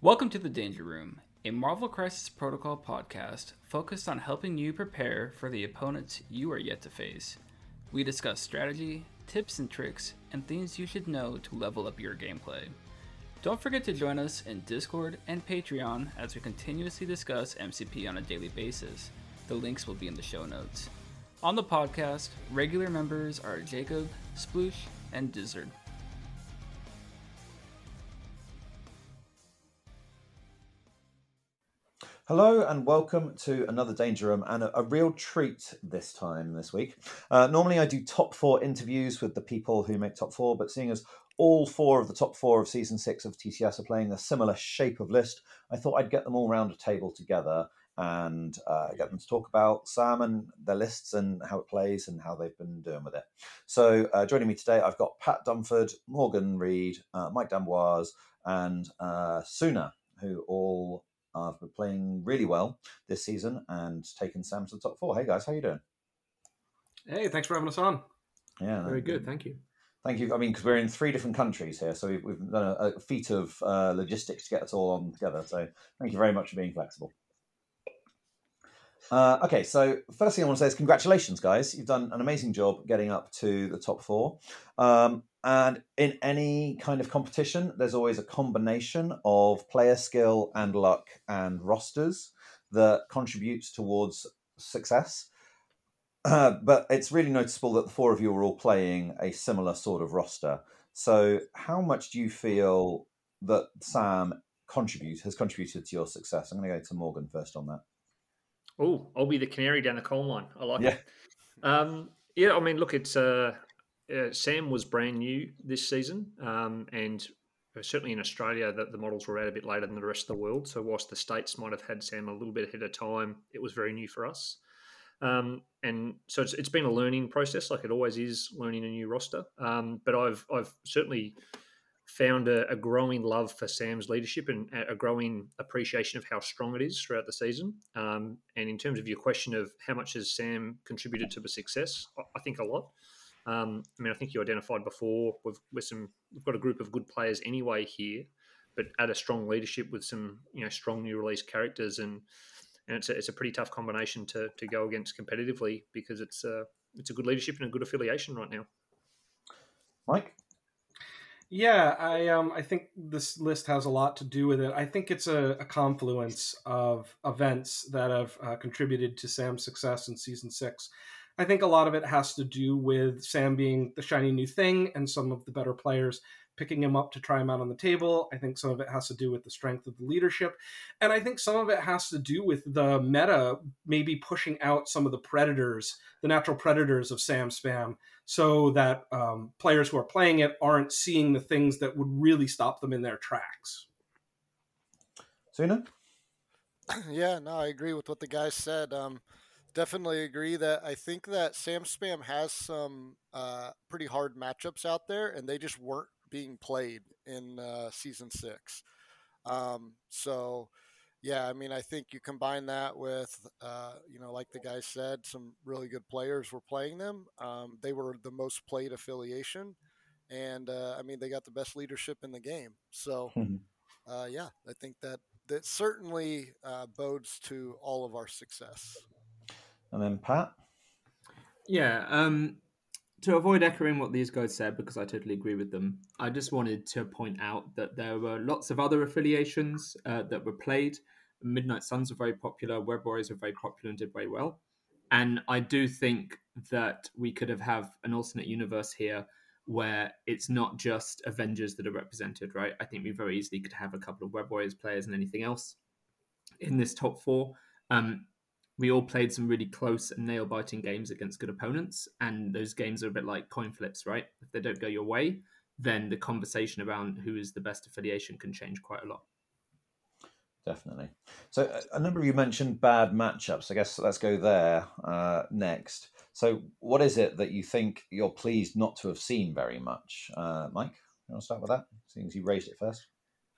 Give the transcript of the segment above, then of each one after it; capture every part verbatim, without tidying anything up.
Welcome to the Danger Room, a Marvel Crisis Protocol podcast focused on helping you prepare for the opponents you are yet to face. We discuss strategy, tips and tricks, and things you should know to level up your gameplay. Don't forget to join us in Discord and Patreon as we continuously discuss M C P on a daily basis. The links will be in the show notes. On the podcast, regular members are Jacob, Sploosh, and Dizzard. Hello and welcome to another Danger Room, and a, a real treat this time this week. Uh, normally I do top four interviews with the people who make top four, but seeing as all four of the top four of season six of T C S are playing a similar shape of list, I thought I'd get them all round a table together and uh, get them to talk about Sam and their lists and how it plays and how they've been doing with it. So uh, joining me today, I've got Pat Dunford, Morgan Reed, uh, Mike D'Amboise, and uh, Suna, who all I've been playing really well this season and taken Sam to the top four. Hey guys, how you doing? Hey, thanks for having us on. Yeah, very good. Thank you. Thank you. I mean, because we're in three different countries here, so we've, we've done a, a feat of uh, logistics to get us all on together. So thank you very much for being flexible. Uh, okay, so first thing I want to say is congratulations, guys. You've done an amazing job getting up to the top four. Um, and in any kind of competition, there's always a combination of player skill and luck and rosters that contributes towards success. Uh, but it's really noticeable that the four of you are all playing a similar sort of roster. So how much do you feel that Sam contribute, has contributed to your success? I'm going to go to Morgan first on that. Oh, I'll be the canary down the coal mine. I like yeah. it. Um, yeah, I mean, look, it's uh, uh, Sam was brand new this season, um, and certainly in Australia, the, the models were out a bit later than the rest of the world. So whilst the States might have had Sam a little bit ahead of time, it was very new for us. Um, and so it's, it's been a learning process, like it always is, learning a new roster. Um, but I've I've certainly found a, a growing love for Sam's leadership and a growing appreciation of how strong it is throughout the season. Um, and in terms of your question of how much has Sam contributed to the success, I think a lot. Um, I mean, I think you identified before we've with some we've got a group of good players anyway here, but add a strong leadership with some you know strong new release characters, and and it's a, it's a pretty tough combination to to go against competitively because it's a it's a good leadership and a good affiliation right now. Mike. Yeah, I um I think this list has a lot to do with it. I think it's a, a confluence of events that have uh, contributed to Sam's success in season six. I think a lot of it has to do with Sam being the shiny new thing and some of the better players picking him up to try him out on the table. I think some of it has to do with the strength of the leadership. And I think some of it has to do with the meta maybe pushing out some of the predators, the natural predators of Sam Spam, so that um, players who are playing it aren't seeing the things that would really stop them in their tracks. Suna? Yeah, no, I agree with what the guys said. Um, definitely agree that I think that Sam Spam has some uh, pretty hard matchups out there, and they just weren't being played in uh, season six. Um, so, yeah, I mean, I think you combine that with, uh, you know, like the guys said, some really good players were playing them. Um, they were the most played affiliation, and uh, I mean, they got the best leadership in the game. So, uh, yeah, I think that that certainly uh, bodes to all of our success. And then Pat? Yeah, um, to avoid echoing what these guys said, because I totally agree with them, I just wanted to point out that there were lots of other affiliations uh, that were played. Midnight Suns were very popular, Web Warriors were very popular and did very well. And I do think that we could have have an alternate universe here where it's not just Avengers that are represented, right? I think we very easily could have a couple of Web Warriors players and anything else in this top four. Um, we all played some really close and nail-biting games against good opponents, and those games are a bit like coin flips, right? If they don't go your way, then the conversation around who is the best affiliation can change quite a lot. Definitely. So a number of you mentioned bad matchups. I guess let's go there uh, next. So what is it that you think you're pleased not to have seen very much? Uh, Mike, you want to start with that, seeing as you raised it first?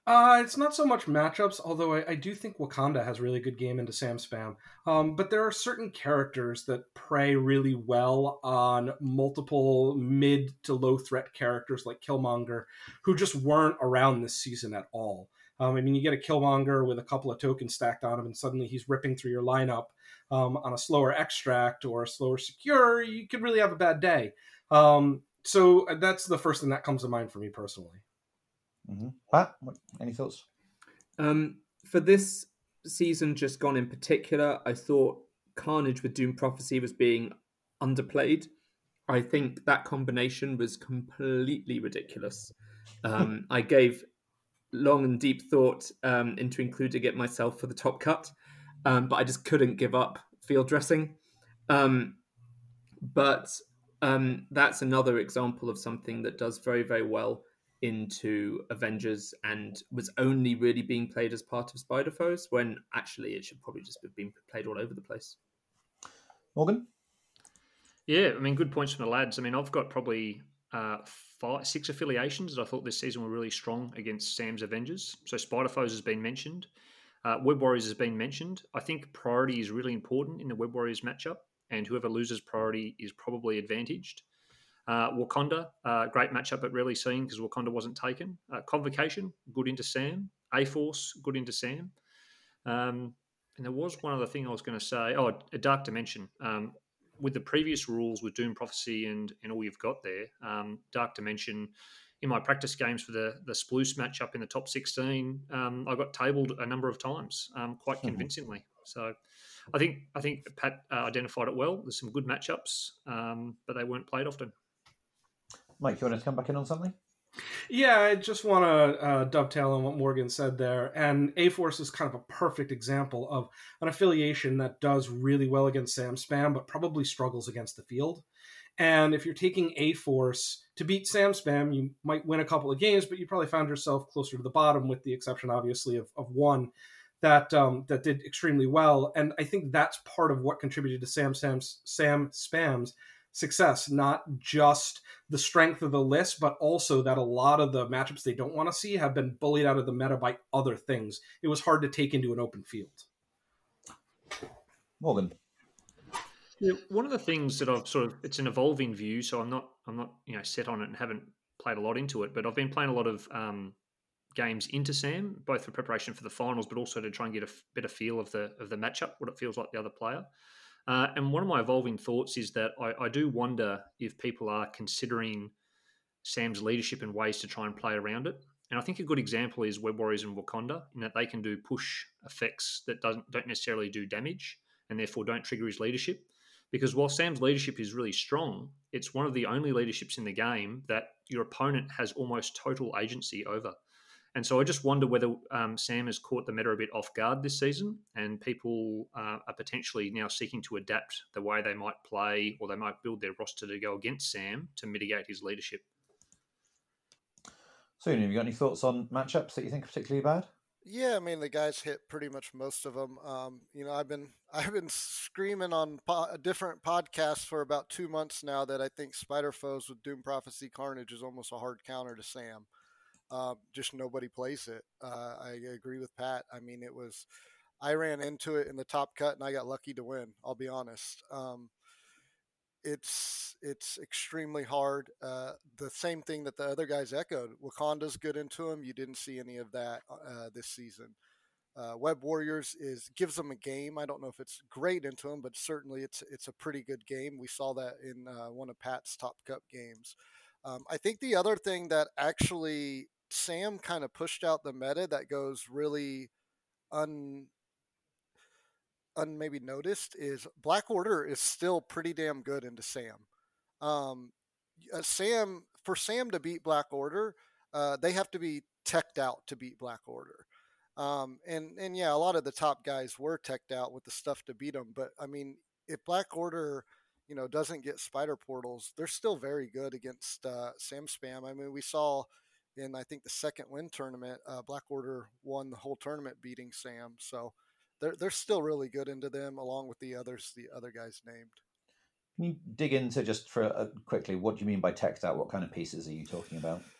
Uh, it's not so much matchups, although I, I do think Wakanda has really good game into Sam Spam. Um, but there are certain characters that prey really well on multiple mid to low threat characters like Killmonger, who just weren't around this season at all. Um, I mean, you get a Killmonger with a couple of tokens stacked on him, and suddenly he's ripping through your lineup um, on a slower extract or a slower secure. You could really have a bad day. Um, so that's the first thing that comes to mind for me personally. Mm-hmm. Pat, what, any thoughts? Um, for this season just gone in particular, I thought Carnage with Doom Prophecy was being underplayed. I think that combination was completely ridiculous. Um, I gave long and deep thought um, into including it myself for the top cut, um, but I just couldn't give up field dressing. Um, but um, that's another example of something that does very, very well into Avengers and was only really being played as part of Spider-Foes, when actually it should probably just have been played all over the place. Morgan? Yeah, I mean, good points from the lads. I mean, I've got probably uh, five, six affiliations that I thought this season were really strong against Sam's Avengers. So Spider-Foes has been mentioned. Uh, Web Warriors has been mentioned. I think priority is really important in the Web Warriors matchup, and whoever loses priority is probably advantaged. Uh, Wakanda, uh, great matchup, but rarely seen because Wakanda wasn't taken. Uh, Convocation, good into Sam. A-Force, good into Sam. Um, and there was one other thing I was going to say. Oh, a Dark Dimension. Um, with the previous rules with Doom Prophecy and, and all you've got there, um, Dark Dimension, in my practice games for the, the Sploose matchup in the top sixteen, um, I got tabled a number of times, um, quite convincingly. So I think I think Pat uh, identified it well. There's some good matchups, um, but they weren't played often. Mike, you want to come back in on something? Yeah, I just want to uh, dovetail on what Morgan said there. And A-Force is kind of a perfect example of an affiliation that does really well against Sam Spam, but probably struggles against the field. And if you're taking A-Force to beat Sam Spam, you might win a couple of games, but you probably found yourself closer to the bottom, with the exception, obviously, of, of one that um, that did extremely well. And I think that's part of what contributed to Sam Sam's, Sam Spam's success, not just the strength of the list, but also that a lot of the matchups they don't want to see have been bullied out of the meta by other things. It was hard to take into an open field. Morgan? Yeah, one of the things that I've sort of, it's an evolving view, so I'm not I'm not you know set on it and haven't played a lot into it, but I've been playing a lot of um, games into Sam, both for preparation for the finals, but also to try and get a better feel of the of the matchup, what it feels like the other player. Uh, and one of my evolving thoughts is that I, I do wonder if people are considering Sam's leadership in ways to try and play around it. And I think a good example is Web Warriors and Wakanda, in that they can do push effects that doesn't don't necessarily do damage and therefore don't trigger his leadership. Because while Sam's leadership is really strong, it's one of the only leaderships in the game that your opponent has almost total agency over. And so I just wonder whether um, Sam has caught the meta a bit off guard this season, and people uh, are potentially now seeking to adapt the way they might play, or they might build their roster to go against Sam to mitigate his leadership. So, have you got any thoughts on matchups that you think are particularly bad? Yeah, I mean the guys hit pretty much most of them. Um, you know, I've been I've been screaming on po- different podcasts for about two months now that I think Spider-Foes with Doom Prophecy Carnage is almost a hard counter to Sam. Uh, just nobody plays it. Uh, I agree with Pat. I mean, it was I ran into it in the top cut and I got lucky to win. I'll be honest. Um, it's it's extremely hard. Uh, the same thing that the other guys echoed. Wakanda's good into him. You didn't see any of that uh, this season. Uh, Web Warriors is gives them a game. I don't know if it's great into them, but certainly it's it's a pretty good game. We saw that in uh, one of Pat's Top Cup games. Um, I think the other thing that actually Sam kind of pushed out the meta that goes really un un maybe noticed is Black Order is still pretty damn good into Sam. Um, uh, Sam for Sam to beat Black Order, uh, they have to be teched out to beat Black Order. Um, and and yeah, a lot of the top guys were teched out with the stuff to beat them. But I mean, if Black Order, you know, doesn't get spider portals, they're still very good against uh, Sam Spam. I mean, we saw in I think the second win tournament, uh, Black Order won the whole tournament beating Sam. So they're they're still really good into them, along with the others, the other guys named. Can you dig into just for uh, quickly, what do you mean by teched out? What kind of pieces are you talking about?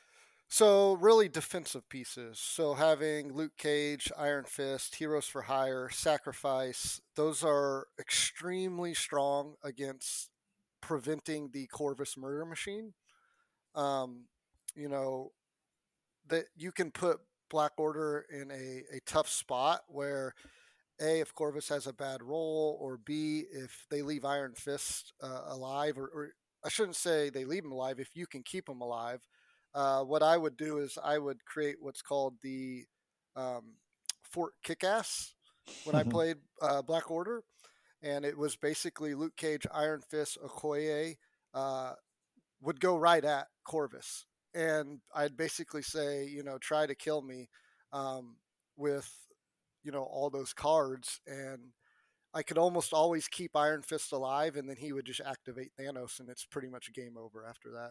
So really defensive pieces. So having Luke Cage, Iron Fist, Heroes for Hire, Sacrifice, those are extremely strong against preventing the Corvus murder machine. Um, you know, that you can put Black Order in a, a tough spot where A, if Corvus has a bad roll, or B, if they leave Iron Fist uh, alive, or, or I shouldn't say they leave him alive, if you can keep him alive. Uh, what I would do is I would create what's called the um, Fort Kickass when I played uh, Black Order. And it was basically Luke Cage, Iron Fist, Okoye uh, would go right at Corvus. And I'd basically say, you know, try to kill me um, with, you know, all those cards. And I could almost always keep Iron Fist alive, and then he would just activate Thanos, and it's pretty much game over after that.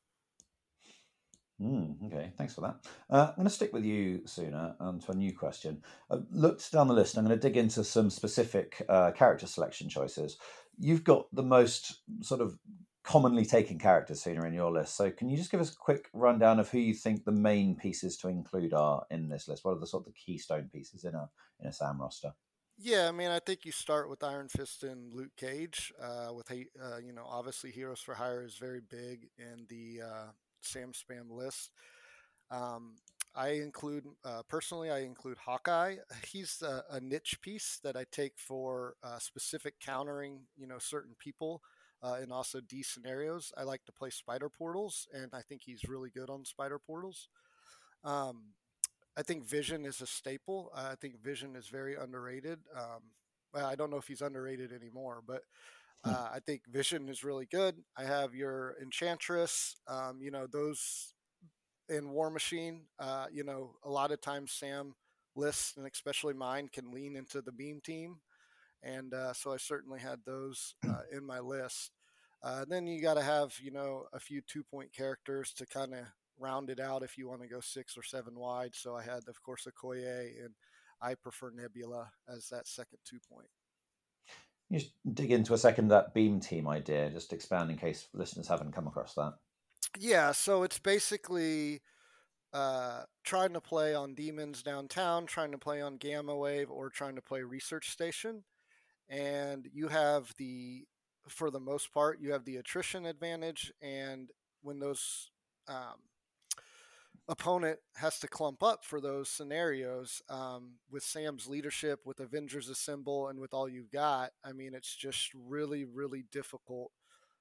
Mm, okay, thanks for that. Uh, I'm going to stick with you, Suna, and to a new question. I looked down the list. I'm going to dig into some specific uh, character selection choices. You've got the most sort of commonly taken characters, Suna, in your list. So can you just give us a quick rundown of who you think the main pieces to include are in this list? What are the sort of the keystone pieces in a in a Sam roster? Yeah, I mean, I think you start with Iron Fist and Luke Cage. Uh, with uh, you know, obviously Heroes for Hire is very big in the uh, Sam Spam list. Um, I include uh, personally, I include Hawkeye. He's a, a niche piece that I take for uh, specific countering, you know, certain people, uh, and also D scenarios. I like to play spider portals, and I think he's really good on spider portals. Um, I think Vision is a staple. Uh, I think Vision is very underrated. Um, well, I don't know if he's underrated anymore, but uh, I think Vision is really good. I have your Enchantress. Um, you know, those in War Machine. Uh, you know, a lot of times Sam lists, and especially mine, can lean into the beam team, and uh, so I certainly had those uh, in my list. Uh, then you got to have, you know, a few two point characters to kind of round it out if you want to go six or seven wide. So I had, of course, Okoye, and I prefer Nebula as that second two point. You just dig into a second that beam team idea, just expand in case listeners haven't come across that. Yeah, so it's basically uh, trying to play on demons downtown, trying to play on Gamma Wave, or trying to play Research Station. And you have the, for the most part, you have the attrition advantage. And when those um, opponent has to clump up for those scenarios, um, with Sam's leadership, with Avengers Assemble, and with all you've got, I mean, it's just really, really difficult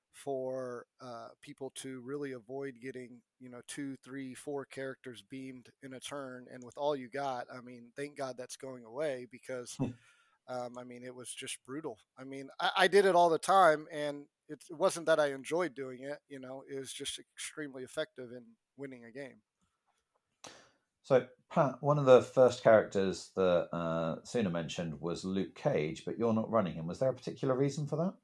for uh, people to really avoid getting, you know, two, three, four characters beamed in a turn. And with all you got, I mean, thank God that's going away, because um, I mean, it was just brutal. I mean, I, I did it all the time, and it, it wasn't that I enjoyed doing it. You know, it was just extremely effective in winning a game. So, Pat, one of the first characters that uh, Suna mentioned was Luke Cage, but you're not running him. Was there a particular reason for that?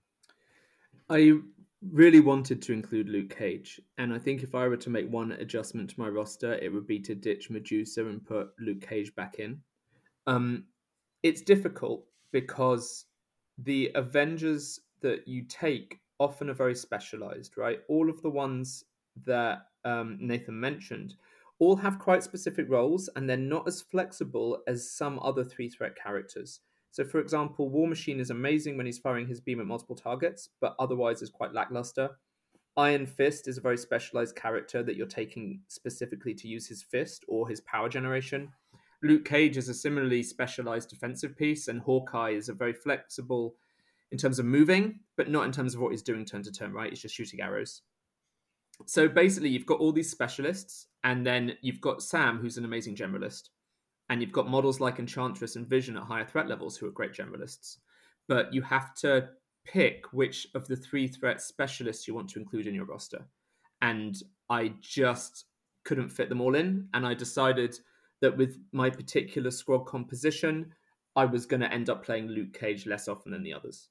I really wanted to include Luke Cage, and I think if I were to make one adjustment to my roster, it would be to ditch Medusa and put Luke Cage back in. Um, it's difficult because the Avengers that you take often are very specialized, right? All of the ones that um, Nathan mentioned all have quite specific roles, and they're not as flexible as some other three threat characters. So, for example, War Machine is amazing when he's firing his beam at multiple targets, but otherwise is quite lackluster. Iron Fist is a very specialized character that you're taking specifically to use his fist or his power generation. Luke Cage is a similarly specialized defensive piece, and Hawkeye is a very flexible in terms of moving, but not in terms of what he's doing turn to turn, right? He's just shooting arrows. So basically, you've got all these specialists, and then you've got Sam, who's an amazing generalist. And you've got models like Enchantress and Vision at higher threat levels who are great generalists. But you have to pick which of the three threat specialists you want to include in your roster. And I just couldn't fit them all in. And I decided that with my particular squad composition, I was going to end up playing Luke Cage less often than the others.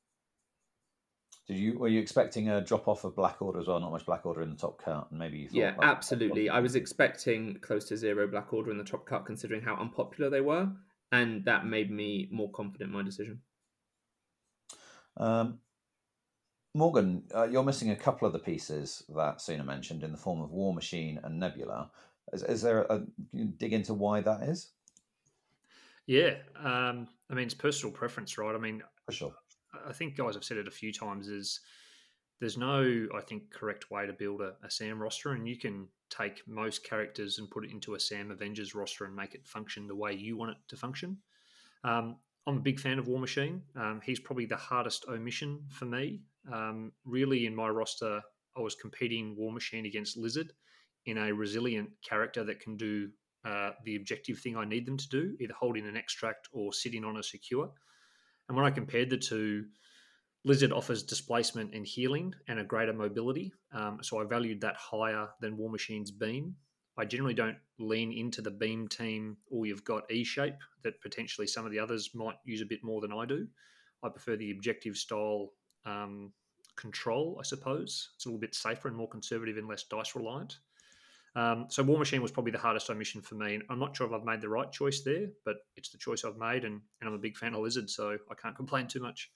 Did you were you expecting a drop off of Black Order as well? Not much Black Order in the top cut, and maybe you thought yeah, that, absolutely. I was expecting close to zero Black Order in the top cut, considering how unpopular they were, and that made me more confident in my decision. Um, Morgan, uh, you're missing a couple of the pieces that Suna mentioned in the form of War Machine and Nebula. Is, is there a, can you dig into why that is? Yeah, um, I mean, it's personal preference, right? I mean, For sure. I think guys have said it a few times. Is there's no, I think, correct way to build a, a Sam roster, and you can take most characters and put it into a Sam Avengers roster and make it function the way you want it to function. Um, I'm a big fan of War Machine. Um, he's probably the hardest omission for me. Um, really, in my roster, I was competing War Machine against Lizard in a resilient character that can do uh, the objective thing I need them to do, either holding an extract or sitting on a secure. And when I compared the two, Lizard offers displacement and healing and a greater mobility. Um, so I valued that higher than War Machine's beam. I generally don't lean into the beam team, or you've got E-shape that potentially some of the others might use a bit more than I do. I prefer the objective style um, control, I suppose. It's a little bit safer and more conservative and less dice reliant. Um, so War Machine was probably the hardest omission for me. I'm not sure if I've made the right choice there, but it's the choice I've made, and, and I'm a big fan of Lizard, so I can't complain too much.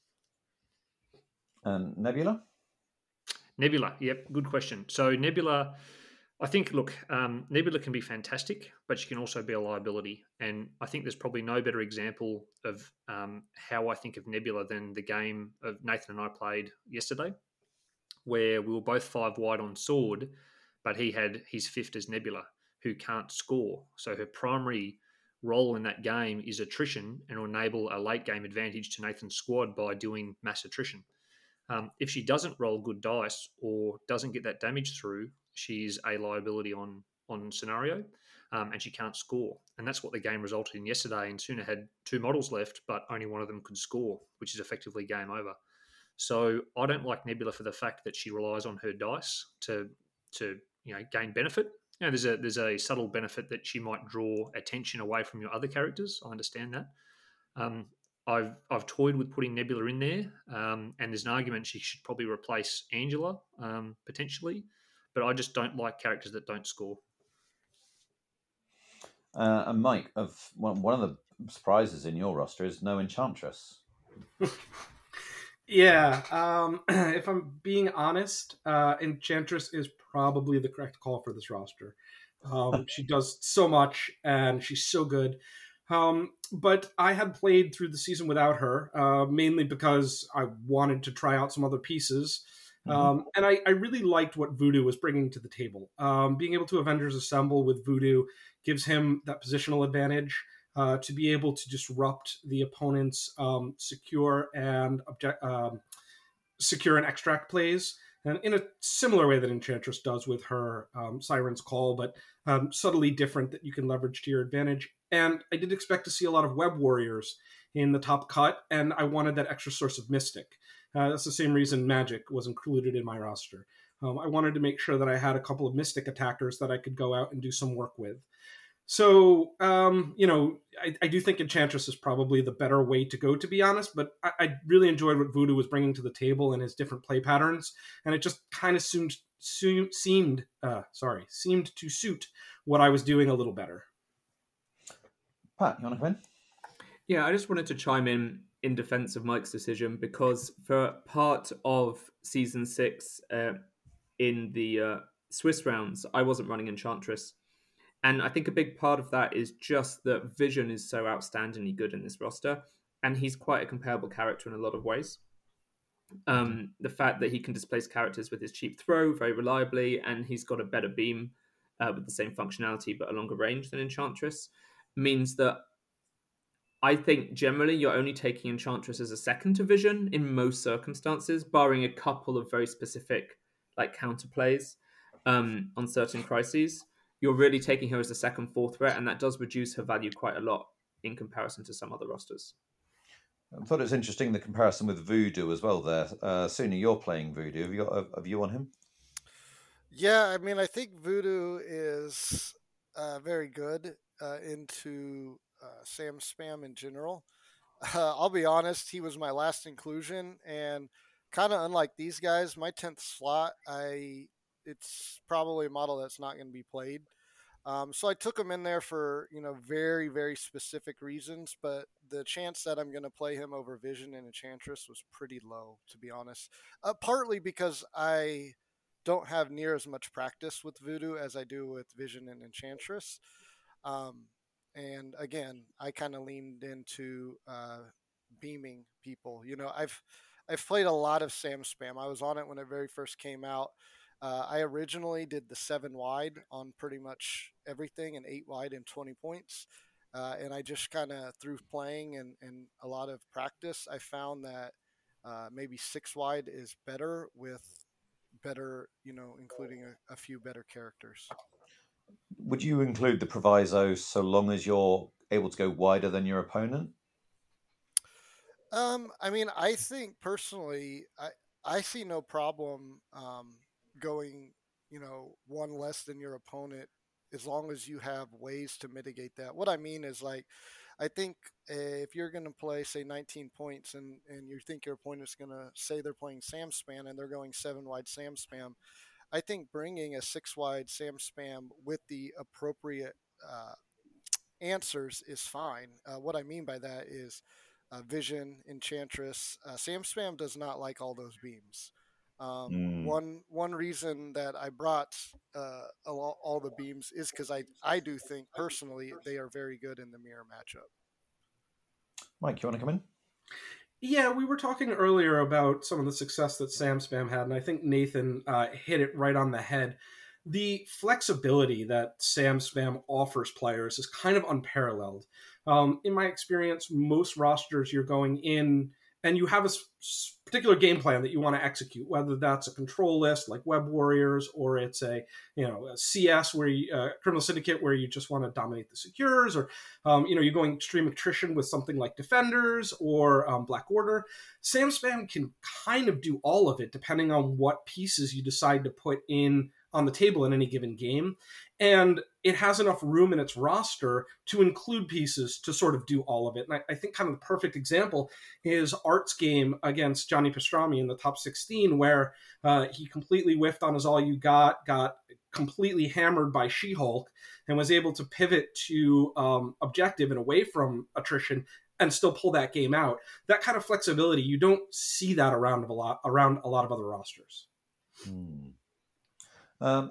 And Nebula? Nebula, yep, good question. So Nebula, I think, look, um, Nebula can be fantastic, but she can also be a liability. And I think there's probably no better example of um, how I think of Nebula than the game of Nathan and I played yesterday, where we were both five wide on sword, but he had his fifth as Nebula, who can't score. So her primary role in that game is attrition and will enable a late game advantage to Nathan's squad by doing mass attrition. Um, if she doesn't roll good dice or doesn't get that damage through, she's a liability on on scenario, um, and she can't score. And that's what the game resulted in yesterday. And Suna had two models left, but only one of them could score, which is effectively game over. So I don't like Nebula for the fact that she relies on her dice to to you know gain benefit. You know, there's a there's a subtle benefit that she might draw attention away from your other characters. I understand that. Um, I've I've toyed with putting Nebula in there, um, and there's an argument she should probably replace Angela um, potentially, but I just don't like characters that don't score. Uh, and Mike, of one, one of the surprises in your roster is no Enchantress. Yeah, um, if I'm being honest, uh, Enchantress is probably the correct call for this roster. Um, she does so much, and she's so good. Um, but I had played through the season without her, uh, mainly because I wanted to try out some other pieces. Mm-hmm. Um, and I, I really liked what Voodoo was bringing to the table. Um, being able to Avengers Assemble with Voodoo gives him that positional advantage uh, to be able to disrupt the opponent's um, secure and object, um, secure and extract plays. And in a similar way that Enchantress does with her um, Siren's Call, but um, subtly different that you can leverage to your advantage. And I did expect to see a lot of Web Warriors in the top cut, and I wanted that extra source of Mystic. Uh, that's the same reason Magic was included in my roster. Um, I wanted to make sure that I had a couple of Mystic attackers that I could go out and do some work with. So, um, you know, I, I do think Enchantress is probably the better way to go, to be honest, but I, I really enjoyed what Voodoo was bringing to the table and his different play patterns, and it just kind of seemed, seemed, uh, sorry, seemed to suit what I was doing a little better. Pat, you want to come in? Yeah, I just wanted to chime in in defense of Mike's decision, because for part of season six uh, in the uh, Swiss rounds, I wasn't running Enchantress. And I think a big part of that is just that Vision is so outstandingly good in this roster, and he's quite a comparable character in a lot of ways. Um, the fact that he can displace characters with his cheap throw very reliably, and he's got a better beam uh, with the same functionality but a longer range than Enchantress, means that I think generally you're only taking Enchantress as a second to Vision in most circumstances, barring a couple of very specific like counterplays um, on certain crises. You're really taking her as a second, fourth threat, and that does reduce her value quite a lot in comparison to some other rosters. I thought it was interesting, the comparison with Voodoo as well there. Uh, Suna, you're playing Voodoo. Have you got a, a view on him? Yeah, I mean, I think Voodoo is uh, very good uh, into uh, Sam Spam in general. Uh, I'll be honest, he was my last inclusion, and kind of unlike these guys, my tenth slot, I... it's probably a model that's not going to be played. Um, so I took him in there for, you know, very, very specific reasons, but the chance that I'm going to play him over Vision and Enchantress was pretty low, to be honest. Uh, partly because I don't have near as much practice with Voodoo as I do with Vision and Enchantress. Um, and again, I kind of leaned into uh, beaming people. You know, I've I've played a lot of Sam Spam. I was on it when it very first came out. Uh, I originally did the seven wide on pretty much everything and eight wide and twenty points. Uh, and I just kind of through playing and, and a lot of practice, I found that uh, maybe six wide is better with better, you know, including a, a few better characters. Would you include the proviso so long as you're able to go wider than your opponent? Um, I mean, I think personally, I I see no problem um, going, you know, one less than your opponent as long as you have ways to mitigate that. What I mean is like, I think uh, if you're going to play, say, nineteen points and, and you think your opponent's going to say they're playing Sam Spam and they're going seven wide Sam Spam, I think bringing a six wide Sam Spam with the appropriate uh, answers is fine. Uh, what I mean by that is uh, Vision, Enchantress. Uh, Sam Spam does not like all those beams. Um, Mm. One one reason that I brought uh, all, all the beams is because I I do think personally they are very good in the mirror matchup. Mike, you want to come in? Yeah, we were talking earlier about some of the success that Sam Spam had, and I think Nathan uh, hit it right on the head. The flexibility that Sam Spam offers players is kind of unparalleled. Um, in my experience, most rosters you're going in and you have a s- particular game plan that you want to execute, whether that's a control list like Web Warriors or it's a you know a C S where you, uh, Criminal Syndicate where you just want to dominate the secures, or um, you know you're going extreme attrition with something like Defenders or um, Black Order. Sam Spam can kind of do all of it depending on what pieces you decide to put in on the table in any given game. And it has enough room in its roster to include pieces to sort of do all of it. And I, I think kind of the perfect example is Art's game against Johnny Pastrami in the top sixteen, where uh, he completely whiffed on his All You Got, got completely hammered by She-Hulk, and was able to pivot to um, objective and away from attrition and still pull that game out. That kind of flexibility, you don't see that around a lot around a lot of other rosters. Hmm. Um,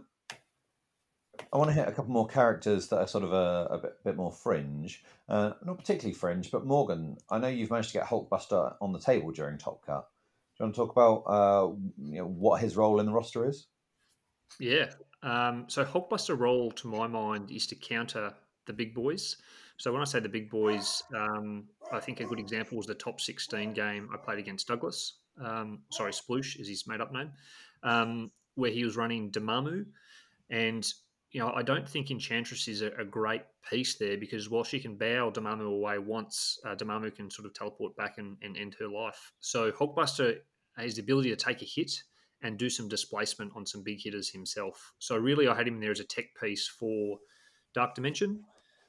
I want to hit a couple more characters that are sort of a, a bit, bit more fringe. Uh, not particularly fringe, but Morgan, I know you've managed to get Hulkbuster on the table during Top Cut. Do you want to talk about uh, you know, what his role in the roster is? Yeah. Um, so Hulkbuster role, to my mind, is to counter the big boys. So when I say the big boys, um, I think a good example was the top sixteen game I played against Douglas. Um, sorry, Sploosh is his made-up name, um, where he was running Dormammu. And, you know, I don't think Enchantress is a, a great piece there because while she can bow Dormammu away once, uh, Dormammu can sort of teleport back and, and end her life. So Hulkbuster has the ability to take a hit and do some displacement on some big hitters himself. So really I had him there as a tech piece for Dark Dimension,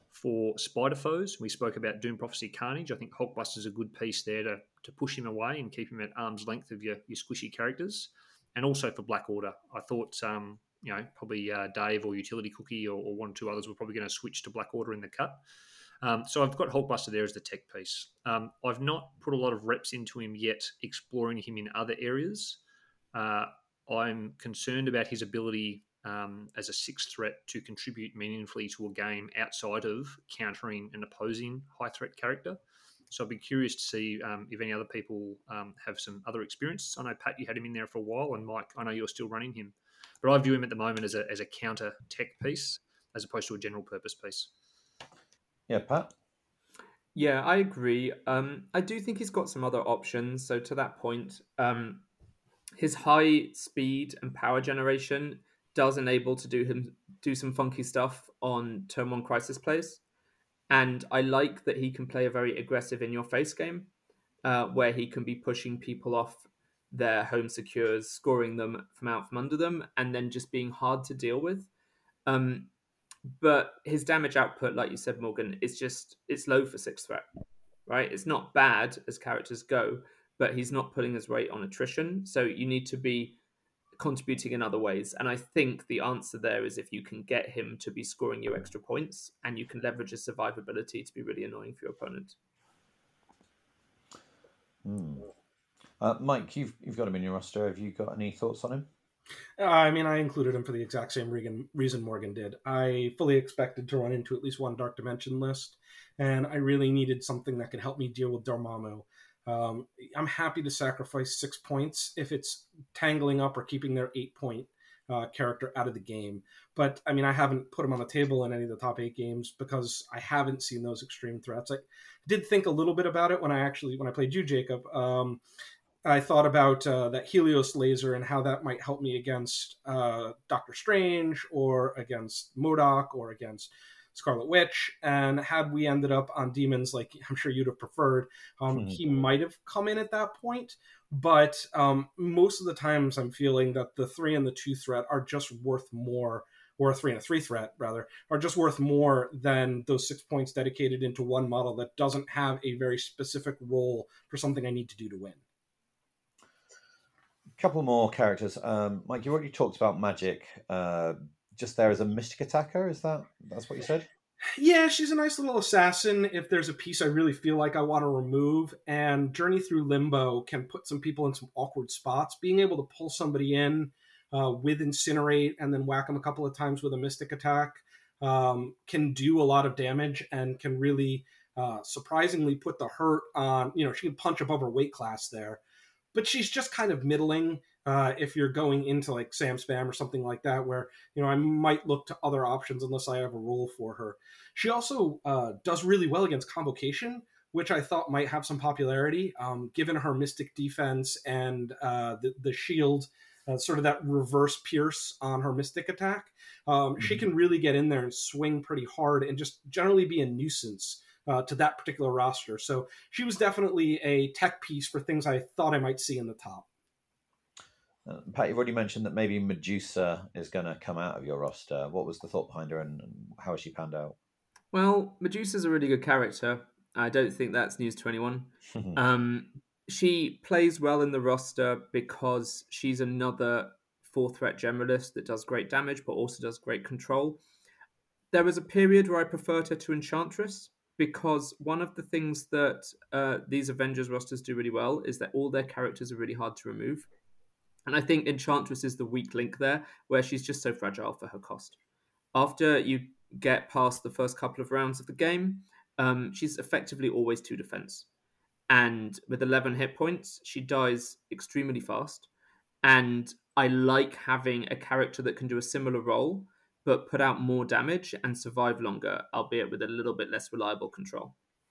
for Spider Foes. We spoke about Doom Prophecy Carnage. I think Hulkbuster's a good piece there to, to push him away and keep him at arm's length of your, your squishy characters. And also for Black Order. I thought... Um, You know, probably uh, Dave or Utility Cookie or, or one or two others were probably going to switch to Black Order in the cut. Um, so I've got Hulkbuster there as the tech piece. Um, I've not put a lot of reps into him yet, exploring him in other areas. Uh, I'm concerned about his ability um, as a sixth threat to contribute meaningfully to a game outside of countering an opposing high threat character. So I'd be curious to see um, if any other people um, have some other experience. I know, Pat, you had him in there for a while, and Mike, I know you're still running him. But I view him at the moment as a as a counter tech piece as opposed to a general purpose piece. Yeah, Pat? Yeah, I agree. Um, I do think he's got some other options. So to that point, um, his high speed and power generation does enable to do him do some funky stuff on turn one crisis plays. And I like that he can play a very aggressive in your face game, uh, where he can be pushing people off their home secures, scoring them from out from under them, and then just being hard to deal with. Um, but his damage output, like you said, Morgan, is just, it's low for sixth threat, right? It's not bad as characters go, but he's not putting his weight on attrition. So you need to be contributing in other ways. And I think the answer there is if you can get him to be scoring you extra points and you can leverage his survivability to be really annoying for your opponent. Hmm. Uh, Mike, you've you've got him in your roster. Have you got any thoughts on him? Uh, I mean, I included him for the exact same reason, reason Morgan did. I fully expected to run into at least one Dark Dimension list, and I really needed something that could help me deal with Dormammu. Um, I'm happy to sacrifice six points if it's tangling up or keeping their eight-point uh, character out of the game. But, I mean, I haven't put him on the table in any of the top eight games because I haven't seen those extreme threats. I did think a little bit about it when I actually, when I played you, Jacob. Um, I thought about uh, that Helios laser and how that might help me against uh, Doctor Strange or against MODOK or against Scarlet Witch. And had we ended up on demons like I'm sure you'd have preferred, um, mm-hmm. he might have come in at that point. But um, most of the times I'm feeling that the three and the two threat are just worth more, or a three and a three threat, rather, are just worth more than those six points dedicated into one model that doesn't have a very specific role for something I need to do to win. Couple more characters. Um, Mike, you already talked about Magic. Uh, just there as a mystic attacker, is that that's what you said? Yeah, she's a nice little assassin. If there's a piece I really feel like I want to remove, and Journey Through Limbo can put some people in some awkward spots. Being able to pull somebody in uh, with Incinerate and then whack them a couple of times with a mystic attack um, can do a lot of damage and can really uh, surprisingly put the hurt on. You know, she can punch above her weight class there. But she's just kind of middling uh, if you're going into like Sam Spam or something like that, where, you know, I might look to other options unless I have a role for her. She also uh, does really well against Convocation, which I thought might have some popularity, um, given her Mystic defense and uh, the, the shield, uh, sort of that reverse pierce on her Mystic attack. Um, mm-hmm. She can really get in there and swing pretty hard and just generally be a nuisance Uh, to that particular roster. So she was definitely a tech piece for things I thought I might see in the top. Uh, Pat, you've already mentioned that maybe Medusa is going to come out of your roster. What was the thought behind her and, and how has she panned out? Well, Medusa's a really good character. I don't think that's news to anyone. um, she plays well in the roster because she's another four threat generalist that does great damage but also does great control. There was a period where I preferred her to Enchantress, because one of the things that uh, these Avengers rosters do really well is that all their characters are really hard to remove. And I think Enchantress is the weak link there, where she's just so fragile for her cost. After you get past the first couple of rounds of the game, um, she's effectively always two defense. And with eleven hit points, she dies extremely fast. And I like having a character that can do a similar role, but put out more damage and survive longer, albeit with a little bit less reliable control.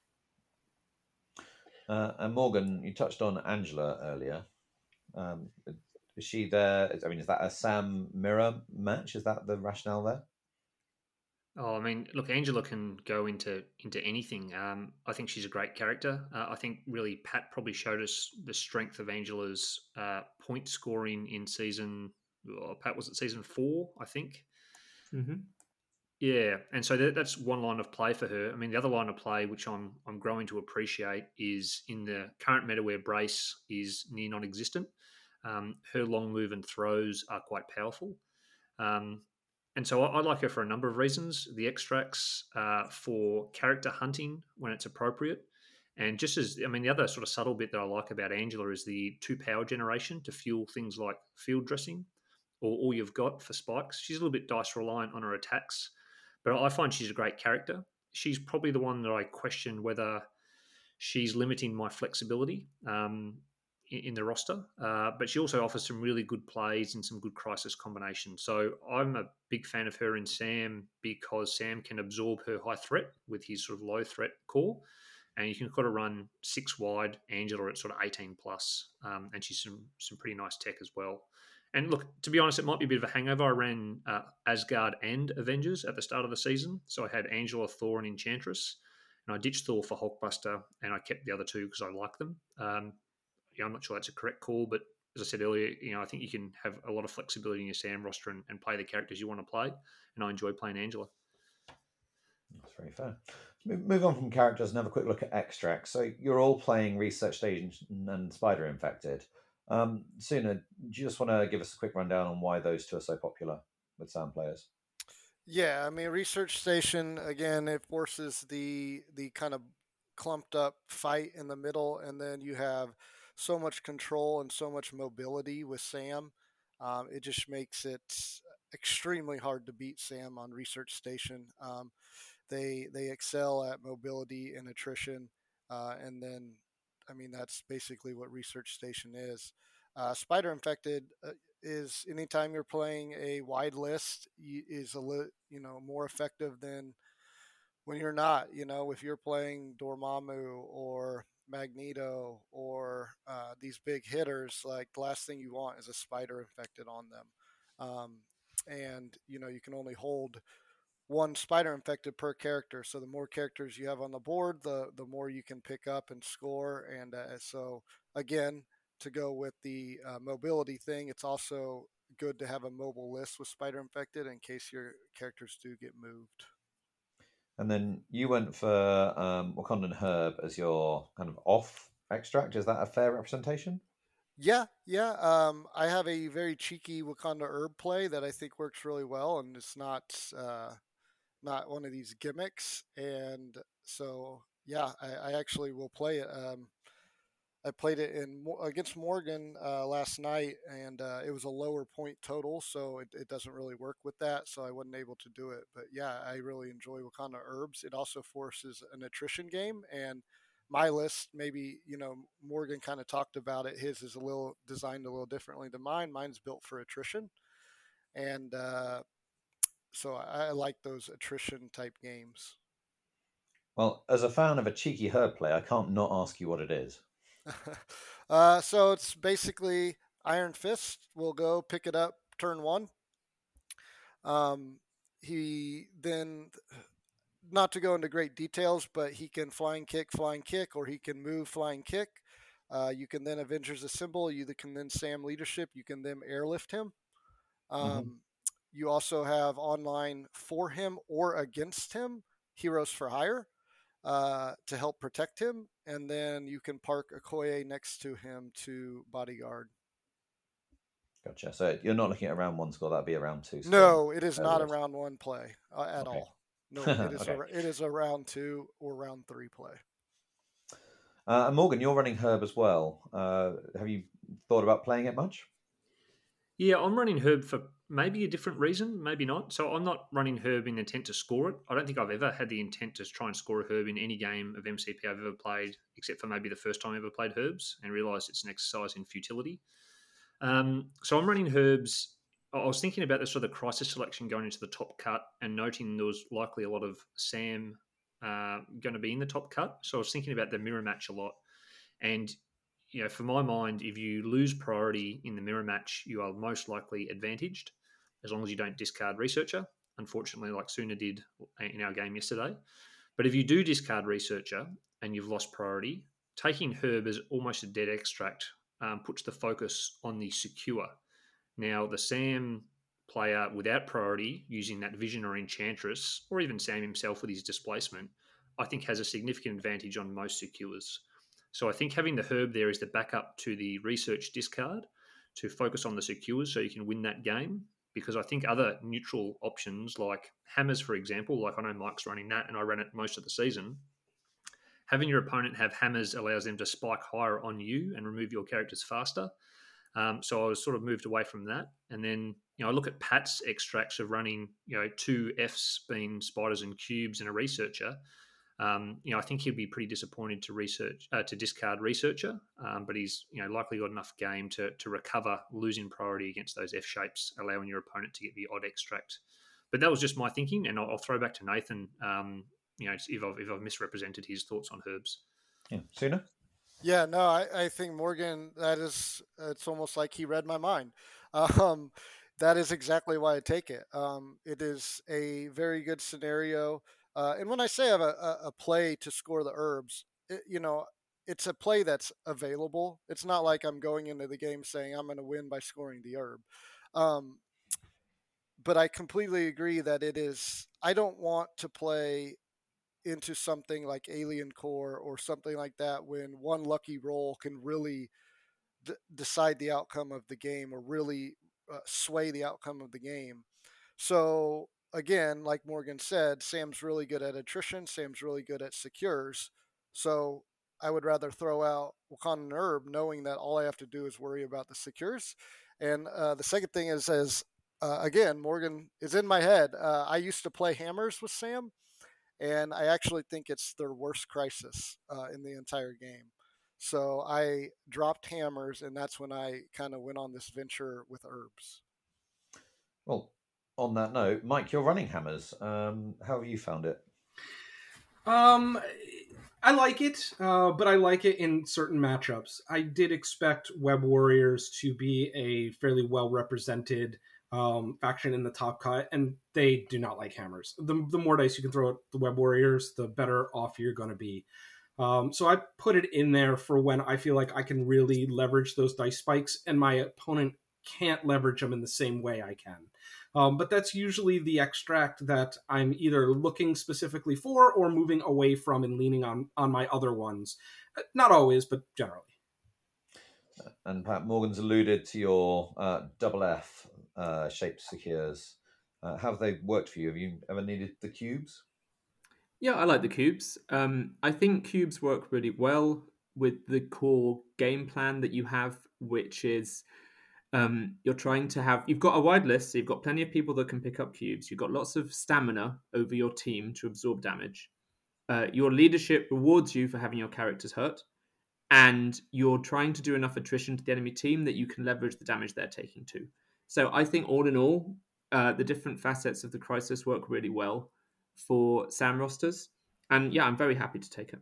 Uh, and Morgan, you touched on Angela earlier. Um, is she there? I mean, is that a Sam Mirror match? Is that the rationale there? Oh, I mean, look, Angela can go into into anything. Um, I think she's a great character. Uh, I think really Pat probably showed us the strength of Angela's uh, point scoring in season. Oh, Pat, was it season four? I think. Mm-hmm. Yeah, and so that, that's one line of play for her. I mean, the other line of play, which I'm I'm growing to appreciate, is in the current meta where Brace is near non-existent. Um, her long move and throws are quite powerful, um, and so I, I like her for a number of reasons. The extracts uh, for character hunting when it's appropriate, and just as I mean, the other sort of subtle bit that I like about Angela is the two power generation to fuel things like field dressing, or all you've got for spikes. She's a little bit dice reliant on her attacks. But I find she's a great character. She's probably the one that I question whether she's limiting my flexibility um, in, in the roster. Uh, but she also offers some really good plays and some good crisis combinations. So I'm a big fan of her in Sam because Sam can absorb her high threat with his sort of low threat core. And you can kind of run six wide Angela at sort of eighteen plus. Um, and she's some some pretty nice tech as well. And look, to be honest, it might be a bit of a hangover. I ran uh, Asgard and Avengers at the start of the season. So I had Angela, Thor, and Enchantress. And I ditched Thor for Hulkbuster, and I kept the other two because I like them. Um, yeah, I'm not sure that's a correct call, but as I said earlier, you know, I think you can have a lot of flexibility in your Sam roster and, and play the characters you want to play. And I enjoy playing Angela. That's very fair. Move on from characters and have a quick look at extracts. So you're all playing Research Station and Spider Infected. Um, Suna, do you just want to give us a quick rundown on why those two are so popular with SAM players? Yeah, I mean, Research Station, again, it forces the the kind of clumped up fight in the middle, and then you have so much control and so much mobility with Sam. Um, it just makes it extremely hard to beat Sam on Research Station. Um, they they excel at mobility and attrition, uh, and then, I mean, that's basically what Research Station is. Uh, Spider Infected uh, is anytime you're playing a wide list is a li- you know more effective than when you're not. You know, if you're playing Dormammu or Magneto or uh, these big hitters, like the last thing you want is a Spider Infected on them. Um, and you know you can only hold one Spider Infected per character. So the more characters you have on the board, the the more you can pick up and score. And uh, so again, to go with the uh, mobility thing, it's also good to have a mobile list with Spider Infected in case your characters do get moved. And then you went for um, Wakandan Herb as your kind of off extract. Is that a fair representation? Yeah, yeah. Um, I have a very cheeky Wakanda herb play that I think works really well, and it's not uh, not one of these gimmicks. And so, yeah, I, I actually will play it. Um, I played it in against Morgan uh, last night, and uh, it was a lower point total, so it, it doesn't really work with that. So I wasn't able to do it. But yeah, I really enjoy Wakanda Herbs. It also forces an attrition game, and my list, maybe you know, Morgan kind of talked about it. His is a little designed a little differently than mine. Mine's built for attrition, and uh, so I, I like those attrition type games. Well, as a fan of a cheeky herb play, I can't not ask you what it is. uh, so it's basically Iron Fist. We'll go pick it up turn one. Um, he then, not to go into great details, but he can flying kick, flying kick, or he can move, flying kick. Uh, you can then Avengers Assemble. You can then Sam Leadership. You can then airlift him. Um, mm-hmm. You also have online for him or against him, Heroes for Hire. Uh, to help protect him, and then you can park Okoye next to him to bodyguard. Gotcha. So you're not looking at a round one score; that'd be a round two score. No, it is not a round one play uh, at okay. all. No, it is. okay. a, it is a round two or round three play. Uh, and Morgan, you're running Herb as well. Uh, have you thought about playing it much? Yeah, I'm running Herb for maybe a different reason, maybe not. So I'm not running Herb in intent to score it. I don't think I've ever had the intent to try and score a Herb in any game of M C P I've ever played, except for maybe the first time I ever played Herbs and realised it's an exercise in futility. Um, so I'm running Herbs. I was thinking about the sort of crisis selection going into the top cut and noting there was likely a lot of Sam uh, going to be in the top cut. So I was thinking about the mirror match a lot. And you know, for my mind, if you lose priority in the mirror match, you are most likely advantaged as long as you don't discard Researcher, unfortunately, like Suna did in our game yesterday. But if you do discard Researcher and you've lost priority, taking Herb as almost a dead extract um, puts the focus on the secure. Now, the Sam player without priority, using that Vision or Enchantress, or even Sam himself with his displacement, I think has a significant advantage on most secures. So I think having the Herb there is the backup to the research discard to focus on the secures so you can win that game. Because I think other neutral options like Hammers, for example, like I know Mike's running that and I ran it most of the season, having your opponent have Hammers allows them to spike higher on you and remove your characters faster. Um, so I was sort of moved away from that. And then, you know, I look at Pat's extracts of running, you know, two Fs being spiders and cubes and a researcher. Um, you know, I think he'd be pretty disappointed to research uh, to discard Researcher, um, but he's you know likely got enough game to to recover losing priority against those F shapes, allowing your opponent to get the odd extract. But that was just my thinking, and I'll, I'll throw back to Nathan. Um, you know, if I've if I've misrepresented his thoughts on Herbs. Yeah, Suna. Yeah, no, I, I think Morgan. That is, it's almost like he read my mind. Um, that is exactly why I take it. Um, it is a very good scenario. Uh, and when I say I have a, a, a play to score the herbs, it, you know, it's a play that's available. It's not like I'm going into the game saying I'm going to win by scoring the herb. Um, but I completely agree that it is, I don't want to play into something like Alien Core or something like that when one lucky roll can really d- decide the outcome of the game or really uh, sway the outcome of the game. So again, like Morgan said, Sam's really good at attrition. Sam's really good at secures. So I would rather throw out Wakandan Herb, knowing that all I have to do is worry about the secures. And uh, the second thing is, as uh, again, Morgan is in my head. Uh, I used to play hammers with Sam, and I actually think it's their worst crisis uh, in the entire game. So I dropped hammers, and that's when I kind of went on this venture with herbs. Well, on that note, Mike, you're running hammers. Um, how have you found it? Um, I like it, uh, but I like it in certain matchups. I did expect Web Warriors to be a fairly well represented um, faction in the top cut, and they do not like hammers. The, the more dice you can throw at the Web Warriors, the better off you're going to be. Um, so I put it in there for when I feel like I can really leverage those dice spikes, and my opponent can't leverage them in the same way I can. Um, but that's usually the extract that I'm either looking specifically for or moving away from and leaning on, on my other ones. Not always, but generally. And Pat, Morgan's alluded to your uh, double F uh, shaped secures. Uh, how have they worked for you? Have you ever needed the cubes? Yeah, I like the cubes. Um, I think cubes work really well with the core game plan that you have, which is um, you're trying to have, you've got a wide list, so you've got plenty of people that can pick up cubes. You've got lots of stamina over your team to absorb damage. Uh, your leadership rewards you for having your characters hurt, and you're trying to do enough attrition to the enemy team that you can leverage the damage they're taking too. So I think all in all, uh, the different facets of the crisis work really well for Sam rosters. And yeah, I'm very happy to take it.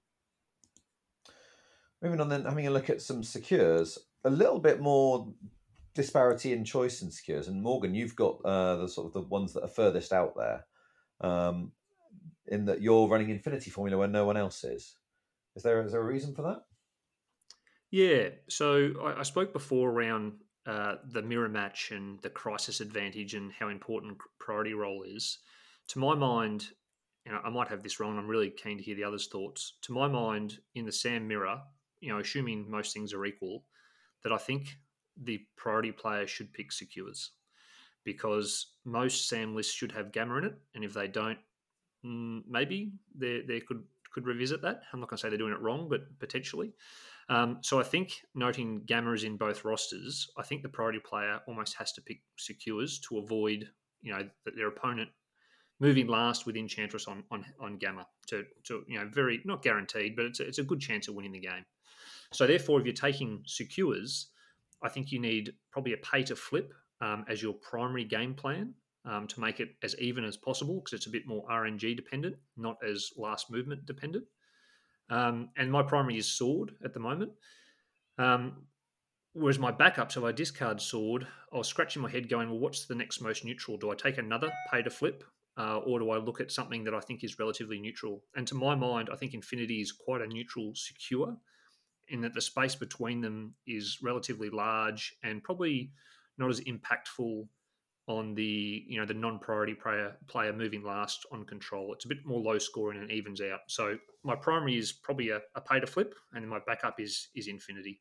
Moving on then, having a look at some secures, a little bit more disparity in choice in secures. And Morgan, you've got uh, the sort of the ones that are furthest out there, um, in that you're running Infinity Formula where no one else is. Is there is there a reason for that? Yeah, so I, I spoke before around uh, the mirror match and the crisis advantage and how important priority role is. To my mind, you know, I might have this wrong. I'm really keen to hear the others' thoughts. To my mind, in the Sam mirror, you know, assuming most things are equal, that I think the priority player should pick secures, because most Sam lists should have Gamma in it, and if they don't, maybe they they could could revisit that. I'm not going to say they're doing it wrong, but potentially. Um, so I think noting Gamma is in both rosters, I think the priority player almost has to pick secures to avoid, you know, that their opponent moving last with Enchantress on on, on Gamma to, to, you know, very, not guaranteed, but it's a, it's a good chance of winning the game. So therefore, if you're taking secures, I think you need probably a pay to flip um, as your primary game plan um, to make it as even as possible, because it's a bit more R N G dependent, not as last movement dependent. Um, and my primary is sword at the moment. Um, whereas my backup, so I discard sword, I was scratching my head going, well, what's the next most neutral? Do I take another pay to flip? Uh, or do I look at something that I think is relatively neutral? And to my mind, I think Infinity is quite a neutral secure, in that the space between them is relatively large and probably not as impactful on the, you know, the non-priority player, player moving last on control. It's a bit more low scoring and evens out. So my primary is probably a, a pay to flip, and my backup is is Infinity.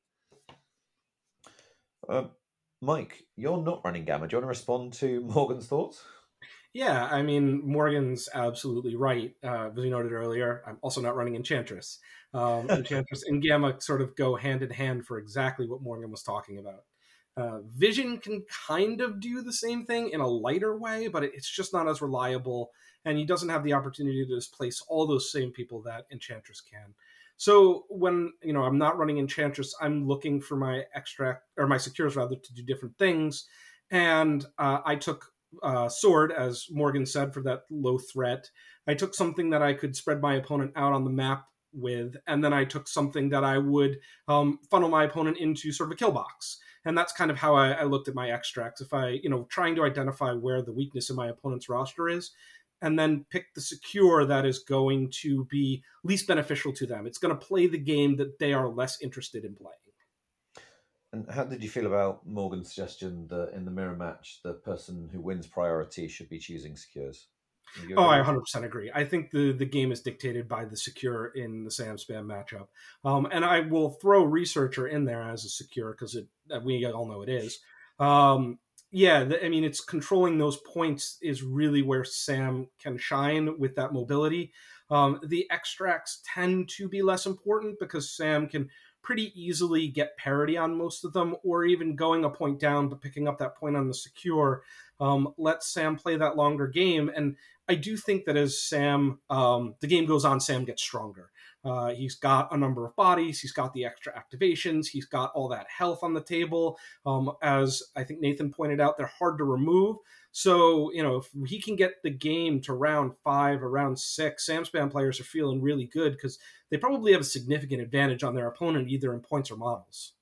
Uh, Mike, you're not running Gamma. Do you want to respond to Morgan's thoughts? Yeah, I mean, Morgan's absolutely right. Uh, as you noted earlier, I'm also not running Enchantress. Um, Enchantress and Gamma sort of go hand in hand for exactly what Morgan was talking about. Uh, Vision can kind of do the same thing in a lighter way, but it's just not as reliable, and he doesn't have the opportunity to displace all those same people that Enchantress can. So when, you know, I'm not running Enchantress, I'm looking for my extract, or my secures rather, to do different things. And uh, I took uh, Sword, as Morgan said, for that low threat. I took something that I could spread my opponent out on the map with, and then I took something that I would um, funnel my opponent into sort of a kill box. And that's kind of how I, I looked at my extracts. If I, you know, trying to identify where the weakness in my opponent's roster is, and then pick the secure that is going to be least beneficial to them. It's going to play the game that they are less interested in playing. And how did you feel about Morgan's suggestion that in the mirror match, the person who wins priority should be choosing secures? You Oh, agree? I one hundred percent agree. I think the, the game is dictated by the secure in the Sam Spam matchup. Um, and I will throw Researcher in there as a secure because it we all know it is. Um, yeah, the, I mean, it's controlling those points is really where Sam can shine with that mobility. Um, the extracts tend to be less important because Sam can pretty easily get parity on most of them, or even going a point down but picking up that point on the secure um, lets Sam play that longer game. And I do think that as Sam, um, the game goes on, Sam gets stronger. Uh, he's got a number of bodies. He's got the extra activations. He's got all that health on the table. Um, as I think Nathan pointed out, they're hard to remove. So, you know, if he can get the game to round five or round six, Sam Spam players are feeling really good because they probably have a significant advantage on their opponent, either in points or models.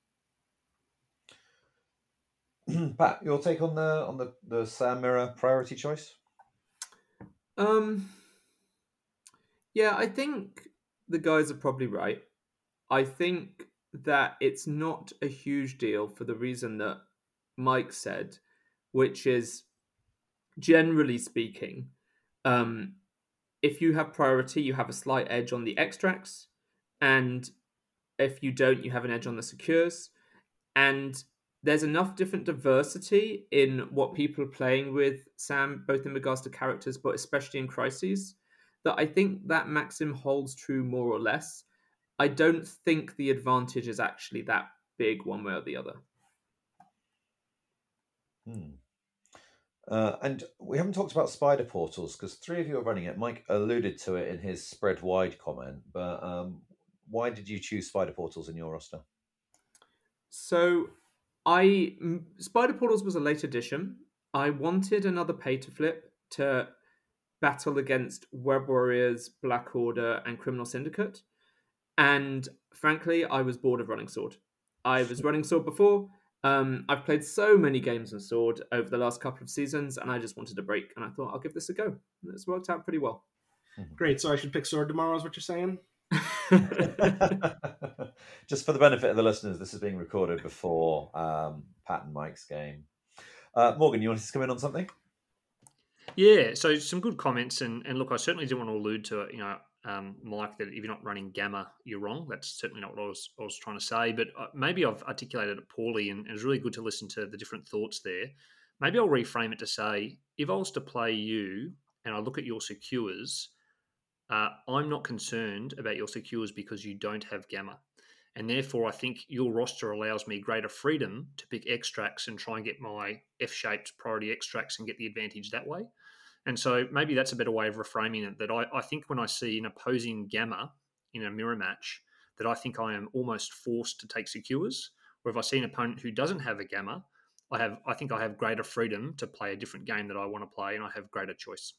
Pat, your take on the on the, the Sam Mirror priority choice? Um, yeah, I think the guys are probably right. I think that it's not a huge deal for the reason that Mike said, which is, generally speaking, um, if you have priority, you have a slight edge on the extracts, and if you don't, you have an edge on the secures. And there's enough different diversity in what people are playing with Sam, both in regards to characters, but especially in Crises, that I think that maxim holds true more or less. I don't think the advantage is actually that big one way or the other. Hmm. Uh, and we haven't talked about spider portals because three of you are running it. Mike alluded to it in his spread wide comment, but um, why did you choose spider portals in your roster? So, I Spider Portals was a late addition. I wanted another pay to flip to battle against Web Warriors, Black Order, and Criminal Syndicate. And frankly, I was bored of running Sword. I was running Sword before. Um, I've played so many games in Sword over the last couple of seasons, and I just wanted a break. And I thought, I'll give this a go. And it's worked out pretty well. Great. So I should pick Sword tomorrow, is what you're saying? Just for the benefit of the listeners, this is being recorded before um, Pat and Mike's game. Uh, Morgan, you wanted to come in on something? Yeah, so some good comments, and, and look, I certainly didn't want to allude to it, you know, um, Mike, that if you're not running Gamma, you're wrong. That's certainly not what I was, I was trying to say, but maybe I've articulated it poorly, and, and it's really good to listen to the different thoughts there. Maybe I'll reframe it to say, if I was to play you and I look at your secures, uh, I'm not concerned about your secures because you don't have Gamma. And therefore, I think your roster allows me greater freedom to pick extracts and try and get my F-shaped priority extracts and get the advantage that way. And so maybe that's a better way of reframing it, that I, I think when I see an opposing Gamma in a mirror match, that I think I am almost forced to take secures. Or if I see an opponent who doesn't have a Gamma, I have I think I have greater freedom to play a different game that I want to play, and I have greater choice.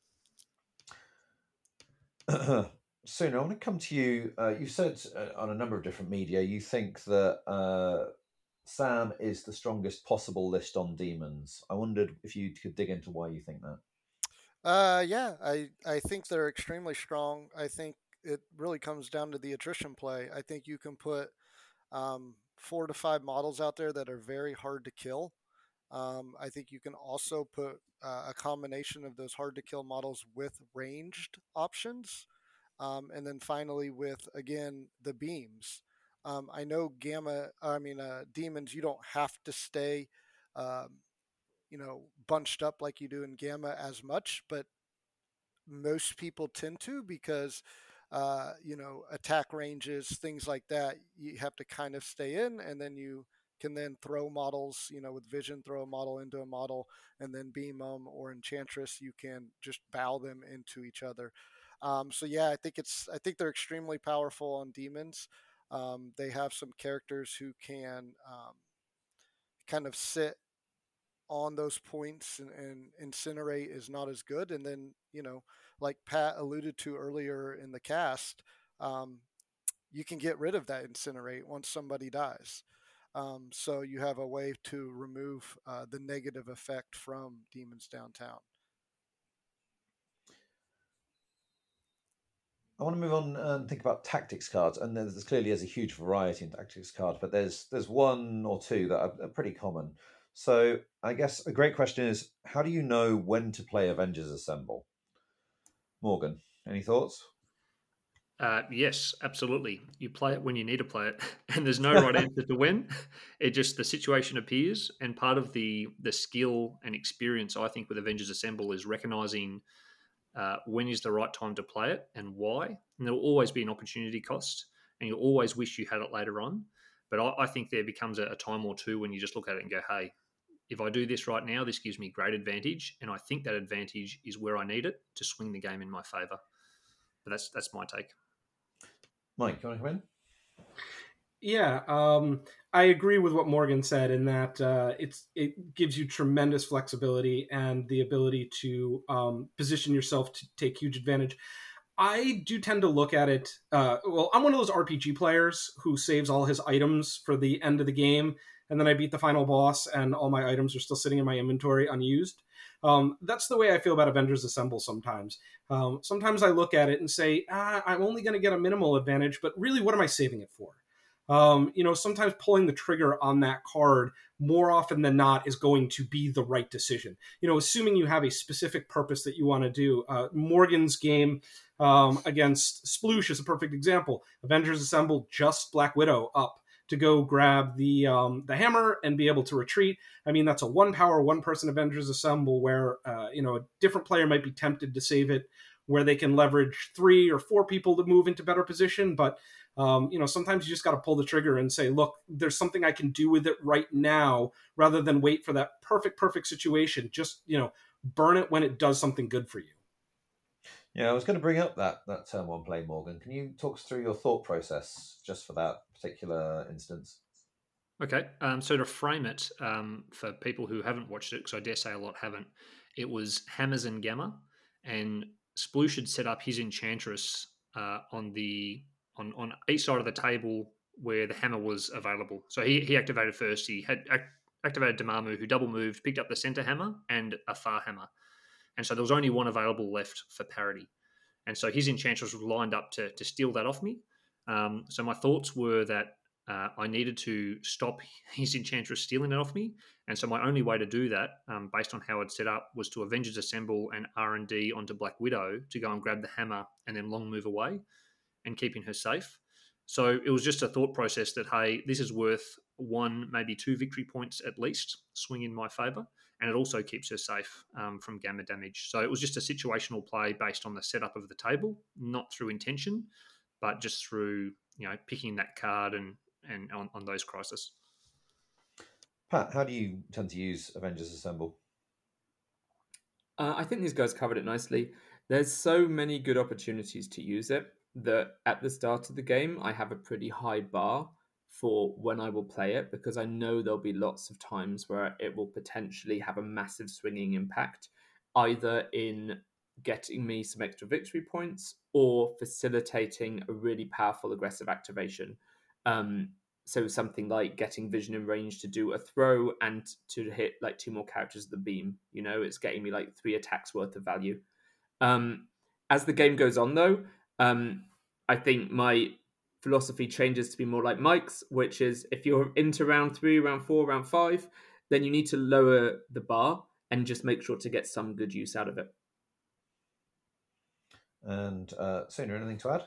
Soon, I want to come to you. Uh, you said uh, on a number of different media, you think that uh, Sam is the strongest possible list on demons. I wondered if you could dig into why you think that. Uh, yeah, I, I think they're extremely strong. I think it really comes down to the attrition play. I think you can put um, four to five models out there that are very hard to kill. Um, I think you can also put uh, a combination of those hard to kill models with ranged options. Um, and then finally with, again, the beams. Um, I know Gamma, I mean, uh, demons, you don't have to stay, um, you know, bunched up like you do in Gamma as much, but most people tend to because, uh, you know, attack ranges, things like that, you have to kind of stay in, and then you can then throw models, you know, with vision, throw a model into a model, and then beam them, or Enchantress, you can just bow them into each other. Um, so yeah, I think it's I think they're extremely powerful on demons. Um, they have some characters who can um, kind of sit on those points, and, and incinerate is not as good. And then, you know, like Pat alluded to earlier in the cast, um, you can get rid of that incinerate once somebody dies. Um, so you have a way to remove uh, the negative effect from demons downtown. I want to move on and think about tactics cards, and there's, there's clearly is a huge variety in tactics cards, but there's there's one or two that are, are pretty common. So I guess a great question is, how do you know when to play Avengers Assemble? Morgan, any thoughts? Uh, yes, absolutely. You play it when you need to play it, and there's no right answer to when. It just the situation appears, and part of the the skill and experience I think with Avengers Assemble is recognizing uh, when is the right time to play it and why. And there will always be an opportunity cost, and you'll always wish you had it later on. But I, I think there becomes a, a time or two when you just look at it and go, "Hey, if I do this right now, this gives me great advantage, and I think that advantage is where I need it to swing the game in my favor." But that's that's my take. Mike, you want to come in? Yeah, um, I agree with what Morgan said in that uh, it's it gives you tremendous flexibility and the ability to um, position yourself to take huge advantage. I do tend to look at it. Uh, well, I'm one of those R P G players who saves all his items for the end of the game, and then I beat the final boss, and all my items are still sitting in my inventory unused. Um, that's the way I feel about Avengers Assemble sometimes. Um, sometimes I look at it and say, ah, I'm only going to get a minimal advantage, but really, what am I saving it for? Um, you know, sometimes pulling the trigger on that card more often than not is going to be the right decision. You know, assuming you have a specific purpose that you want to do. Uh, Morgan's game um, against Sploosh is a perfect example. Avengers Assemble just Black Widow up to go grab the um, the hammer and be able to retreat. I mean, that's a one power, one person Avengers Assemble where, uh, you know, a different player might be tempted to save it, where they can leverage three or four people to move into better position. But, um, you know, sometimes you just got to pull the trigger and say, look, there's something I can do with it right now rather than wait for that perfect, perfect situation. Just, you know, burn it when it does something good for you. Yeah, I was going to bring up that, that turn one play, Morgan. Can you talk us through your thought process just for that particular instance? Okay, um, so to frame it um, for people who haven't watched it, because I dare say a lot haven't, it was Hammers and Gamma, and Sploosh had set up his Enchantress uh, on the on, on each side of the table where the hammer was available. So he, he activated first. He had act, activated Dormammu, who double moved, picked up the center hammer and a far hammer, and so there was only one available left for parity. And so his Enchantress was lined up to to steal that off me. Um, so my thoughts were that Uh, I needed to stop his Enchantress stealing it off me, and so my only way to do that, um, based on how it's set up, was to Avengers Assemble and R and D onto Black Widow to go and grab the hammer and then long move away and keeping her safe. So it was just a thought process that, hey, this is worth one, maybe two victory points at least, swing in my favour, and it also keeps her safe um, from gamma damage. So it was just a situational play based on the setup of the table, not through intention, but just through, you know, picking that card and and on, on those crises. Pat, how do you tend to use Avengers Assemble? Uh, I think these guys covered it nicely. There's so many good opportunities to use it that at the start of the game, I have a pretty high bar for when I will play it, because I know there'll be lots of times where it will potentially have a massive swinging impact, either in getting me some extra victory points or facilitating a really powerful aggressive activation. Um, so something like getting vision in range to do a throw and to hit like two more characters with the beam. You know, it's getting me like three attacks worth of value. Um, as the game goes on, though, um, I think my philosophy changes to be more like Mike's, which is if you're into round three, round four, round five, then you need to lower the bar and just make sure to get some good use out of it. And uh, Sonia, anything to add?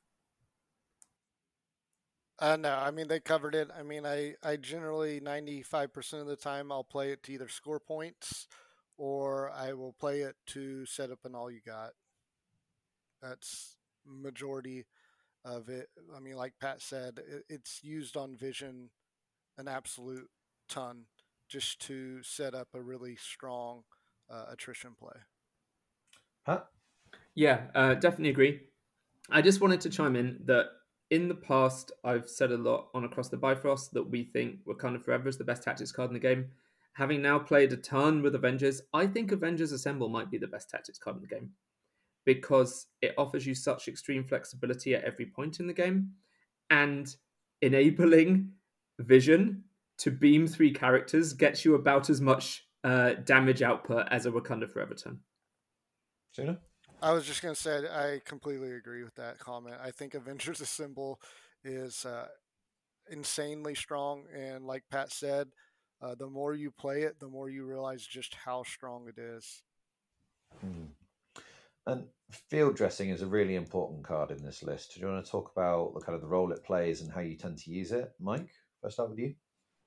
Uh, no, I mean, they covered it. I mean, I, I generally, ninety-five percent of the time, I'll play it to either score points or I will play it to set up an all you got. That's majority of it. I mean, like Pat said, it, it's used on Vision an absolute ton just to set up a really strong uh, attrition play. Pat? Yeah, uh, definitely agree. I just wanted to chime in that in the past, I've said a lot on Across the Bifrost that we think Wakanda Forever is the best tactics card in the game. Having now played a ton with Avengers, I think Avengers Assemble might be the best tactics card in the game because it offers you such extreme flexibility at every point in the game and enabling Vision to beam three characters gets you about as much uh, damage output as a Wakanda Forever turn. Suna? I was just going to say, I completely agree with that comment. I think Avengers Assemble is uh, insanely strong. And like Pat said, uh, the more you play it, the more you realize just how strong it is. Hmm. And field dressing is a really important card in this list. Do you want to talk about the kind of the role it plays and how you tend to use it, Mike? If I start with you.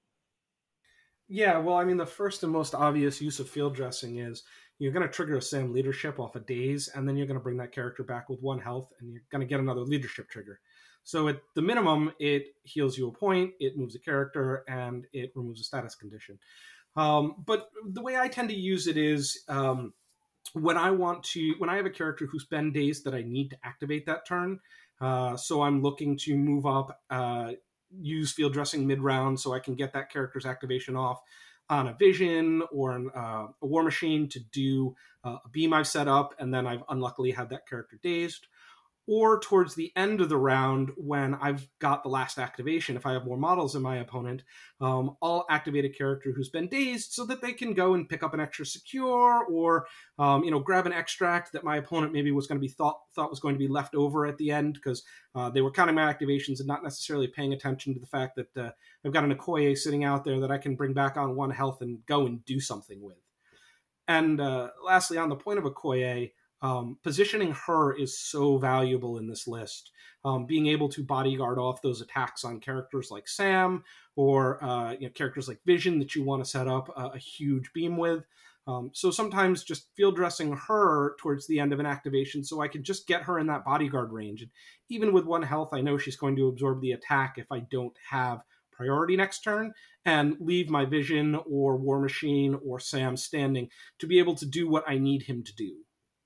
Yeah, well, I mean, the first and most obvious use of field dressing is you're going to trigger a Sam leadership off a daze, and then you're going to bring that character back with one health, and you're going to get another leadership trigger. So at the minimum, it heals you a point, it moves a character, and it removes a status condition. Um, but the way I tend to use it is um, when I want to, when I have a character who's been dazed that I need to activate that turn. Uh, so I'm looking to move up, uh, use field dressing mid round so I can get that character's activation off on a vision or an, uh, a war machine to do uh, a beam I've set up, and then I've unluckily had that character dazed. Or towards the end of the round when I've got the last activation, if I have more models than my opponent, um, I'll activate a character who's been dazed so that they can go and pick up an extra secure or, um, you know, grab an extract that my opponent maybe was going to be thought thought was going to be left over at the end because uh, they were counting my activations and not necessarily paying attention to the fact that uh, I've got an Okoye sitting out there that I can bring back on one health and go and do something with. And uh, lastly, on the point of Okoye, Um, positioning her is so valuable in this list. Um, being able to bodyguard off those attacks on characters like Sam or uh, you know, characters like Vision that you want to set up a, a huge beam with. Um, so sometimes just field dressing her towards the end of an activation so I can just get her in that bodyguard range. And even with one health, I know she's going to absorb the attack if I don't have priority next turn, and leave my Vision or War Machine or Sam standing to be able to do what I need him to do.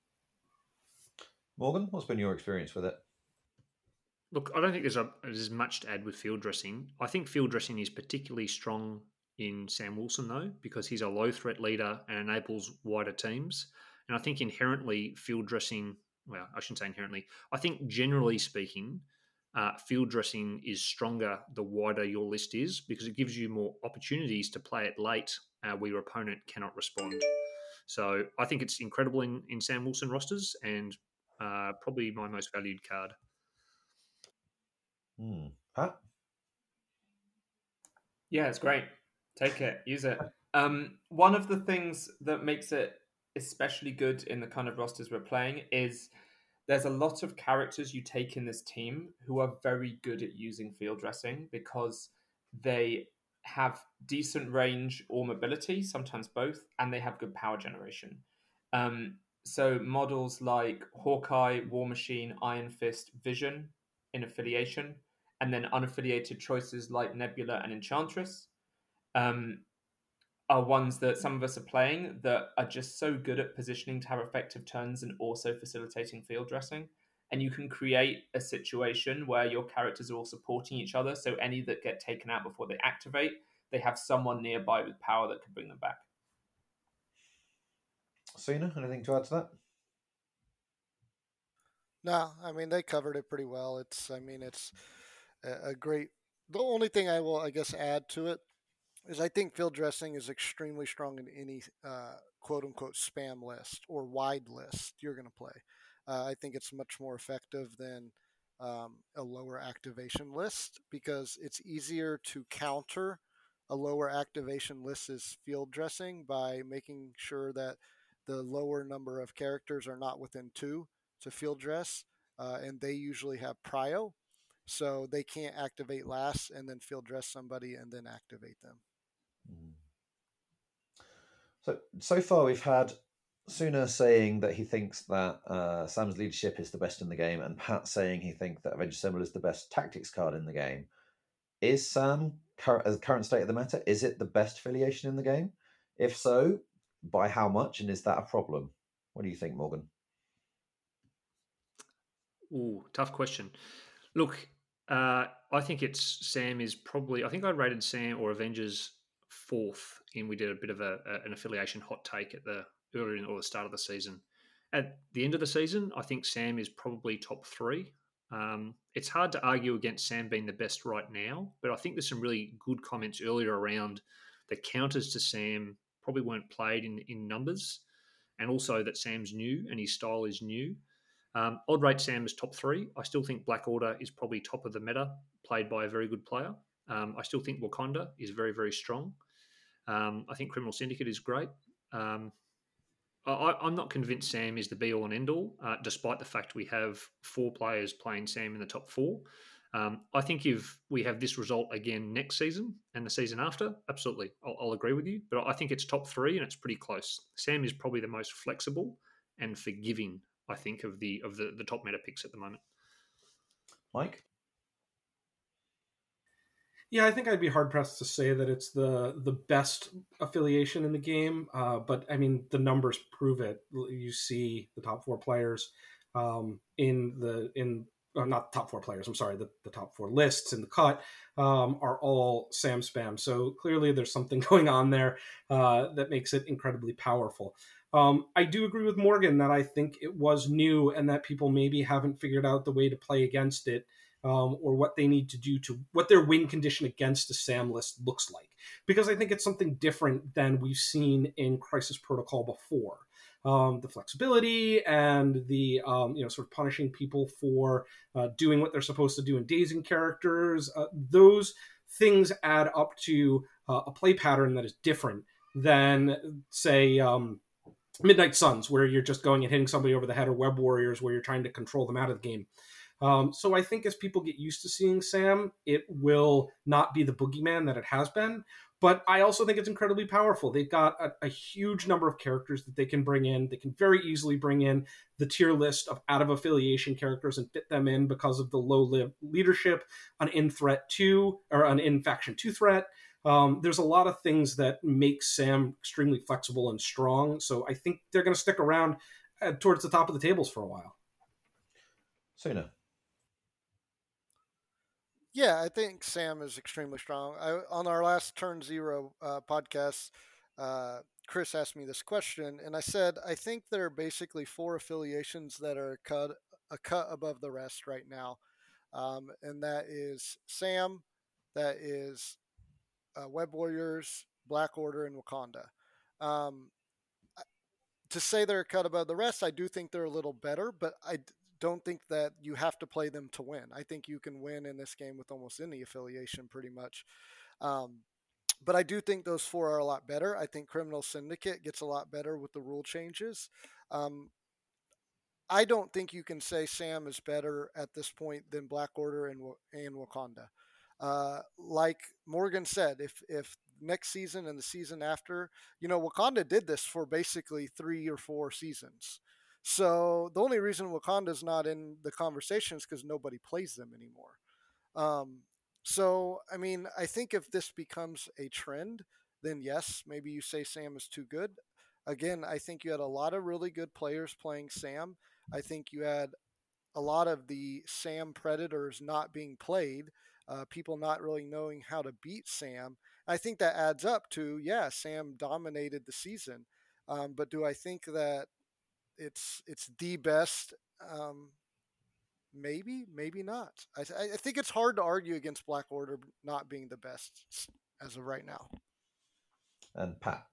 Morgan, what's been your experience with it? Look, I don't think there's, a, there's much to add with field dressing. I think field dressing is particularly strong in Sam Wilson, though, because he's a low threat leader and enables wider teams. And I think inherently field dressing, well, I shouldn't say inherently, I think generally speaking, uh, field dressing is stronger the wider your list is because it gives you more opportunities to play it late uh, where your opponent cannot respond. So I think it's incredible in, in Sam Wilson rosters and Uh, probably my most valued card. Hmm. Pat? Yeah, it's great. Take it, use it. Um, one of the things that makes it especially good in the kind of rosters we're playing is there's a lot of characters you take in this team who are very good at using field dressing because they have decent range or mobility, sometimes both, and they have good power generation. Um, So models like Hawkeye, War Machine, Iron Fist, Vision in affiliation, and then unaffiliated choices like Nebula and Enchantress um, are ones that some of us are playing that are just so good at positioning to have effective turns and also facilitating field dressing. And you can create a situation where your characters are all supporting each other. So any that get taken out before they activate, they have someone nearby with power that can bring them back. Cena, anything to add to that? No, I mean they covered it pretty well. It's, I mean, it's a, a great. The only thing I will, I guess, add to it is I think field dressing is extremely strong in any uh, quote unquote spam list or wide list you're going to play. Uh, I think it's much more effective than um, a lower activation list because it's easier to counter a lower activation list is field dressing by making sure that the lower number of characters are not within two to field dress, uh, and they usually have prio, so they can't activate last and then field dress somebody and then activate them. Mm. So so far we've had Suna saying that he thinks that uh, Sam's leadership is the best in the game, and Pat saying he thinks that Avengers Assemble is the best tactics card in the game. Is Sam, cur- as current state of the meta, is it the best affiliation in the game? If so, by how much, and is that a problem? What do you think, Morgan? Ooh, tough question. Look, uh, I think it's Sam is probably. I think I rated Sam or Avengers fourth, and we did a bit of a, a an affiliation hot take at the earlier in, or the start of the season. At the end of the season, I think Sam is probably top three. Um, it's hard to argue against Sam being the best right now, but I think there's some really good comments earlier around the counters to Sam probably weren't played in in numbers, and also that Sam's new and his style is new. Um, I'd rate Sam as top three. I still think Black Order is probably top of the meta, played by a very good player. Um, I still think Wakanda is very, very strong. Um, I think Criminal Syndicate is great. Um, I, I'm not convinced Sam is the be all and end all, uh, despite the fact we have four players playing Sam in the top four. Um, I think if we have this result again next season and the season after, absolutely, I'll, I'll agree with you. But I think it's top three and it's pretty close. Sam is probably the most flexible and forgiving, I think, of the of the, the top meta picks at the moment. Mike? Yeah, I think I'd be hard pressed to say that it's the the best affiliation in the game, uh, but I mean the numbers prove it. You see the top four players um, in the in uh, not the top four players. I'm sorry, the, the top four lists in the cut um, are all Sam spam. So clearly there's something going on there uh, that makes it incredibly powerful. Um, I do agree with Morgan that I think it was new and that people maybe haven't figured out the way to play against it. Um, or what they need to do to what their win condition against a SAM list looks like. Because I think it's something different than we've seen in Crisis Protocol before. Um, the flexibility and the, um, you know, sort of punishing people for uh, doing what they're supposed to do and dazing characters, uh, those things add up to uh, a play pattern that is different than, say, um, Midnight Suns, where you're just going and hitting somebody over the head, or Web Warriors, where you're trying to control them out of the game. Um, so I think as people get used to seeing Sam, it will not be the boogeyman that it has been. But I also think it's incredibly powerful. They've got a, a huge number of characters that they can bring in. They can very easily bring in the tier list of out-of-affiliation characters and fit them in because of the low live leadership, an in-threat two, or an in-faction two threat. Um, there's a lot of things that make Sam extremely flexible and strong. So I think they're going to stick around uh, towards the top of the tables for a while. Suna. Yeah, I think Sam is extremely strong. I, on our last Turn Zero uh, podcast, uh, Chris asked me this question, and I said I think there are basically four affiliations that are cut a cut above the rest right now, um, and that is Sam, that is uh, Web Warriors, Black Order, and Wakanda. Um, to say they're cut above the rest, I do think they're a little better, but I don't think that you have to play them to win. I think you can win in this game with almost any affiliation pretty much. Um, but I do think those four are a lot better. I think Criminal Syndicate gets a lot better with the rule changes. Um, I don't think you can say Sam is better at this point than Black Order and, and Wakanda. Uh, like Morgan said, if, if next season and the season after, you know, Wakanda did this for basically three or four seasons. So the only reason Wakanda's not in the conversation is because nobody plays them anymore. Um, so, I mean, I think if this becomes a trend, then yes, maybe you say Sam is too good. Again, I think you had a lot of really good players playing Sam. I think you had a lot of the Sam Predators not being played, uh, people not really knowing how to beat Sam. I think that adds up to, yeah, Sam dominated the season. Um, but do I think that it's it's the best? Um, maybe, maybe not. I, I think it's hard to argue against Black Order not being the best as of right now. And Pat.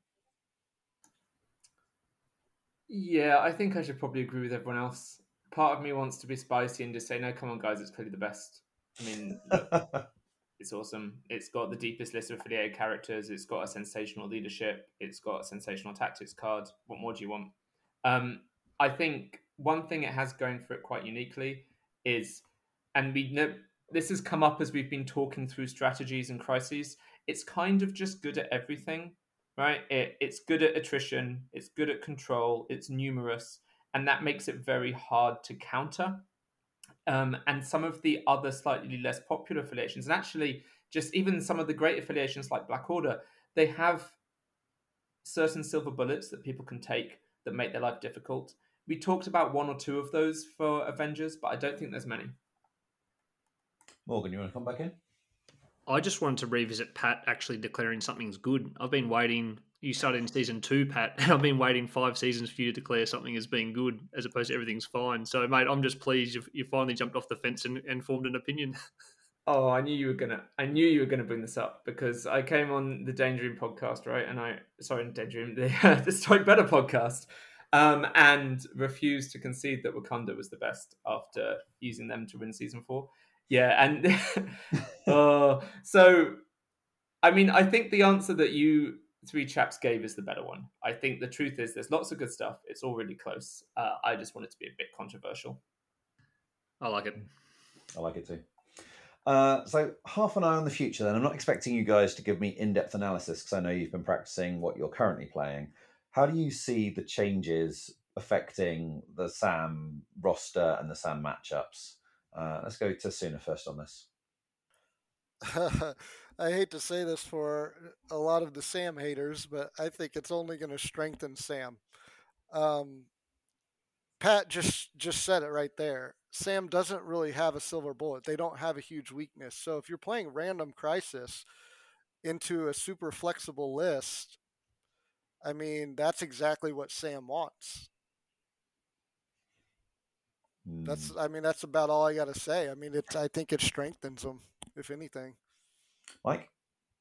Yeah, I think I should probably agree with everyone else. Part of me wants to be spicy and just say, no, come on, guys, it's clearly the best. I mean, look, it's awesome. It's got the deepest list of affiliated characters. It's got a sensational leadership. It's got a sensational tactics card. What more do you want? Um, I think one thing it has going for it quite uniquely is, and we know this has come up as we've been talking through strategies and crises, it's kind of just good at everything, right? It, it's good at attrition. It's good at control. It's numerous. And that makes it very hard to counter. Um, and some of the other slightly less popular affiliations, and actually just even some of the great affiliations like Black Order, they have certain silver bullets that people can take that make their life difficult. We talked about one or two of those for Avengers, but I don't think there's many. Morgan, you want to come back in? I just wanted to revisit Pat actually declaring something's good. I've been waiting. You started in season two, Pat, and I've been waiting five seasons for you to declare something as being good, as opposed to everything's fine. So, mate, I'm just pleased you've, you finally jumped off the fence and, and formed an opinion. Oh, I knew you were gonna. I knew you were gonna bring this up because I came on the Daydream podcast, right? And I, sorry, Daydream, the, the Strike Better podcast, um, and refused to concede that Wakanda was the best after using them to win season four. Yeah, and uh, so, I mean, I think the answer that you Three Chaps gave is the better one. I think the truth is there's lots of good stuff. It's all really close. Uh, I just want it to be a bit controversial. I like it. I like it too. Uh, so half an eye on the future then. I'm not expecting you guys to give me in-depth analysis because I know you've been practicing what you're currently playing. How do you see the changes affecting the Sam roster and the Sam matchups? Uh, let's go to Suna first on this. I hate to say this for a lot of the Sam haters, but I think it's only going to strengthen Sam. Um, Pat just just said it right there. Sam doesn't really have a silver bullet. They don't have a huge weakness. So if you're playing Random Crisis into a super flexible list, I mean, that's exactly what Sam wants. Mm. That's I mean, that's about all I got to say. I mean, it's I think it strengthens them, if anything. Mike?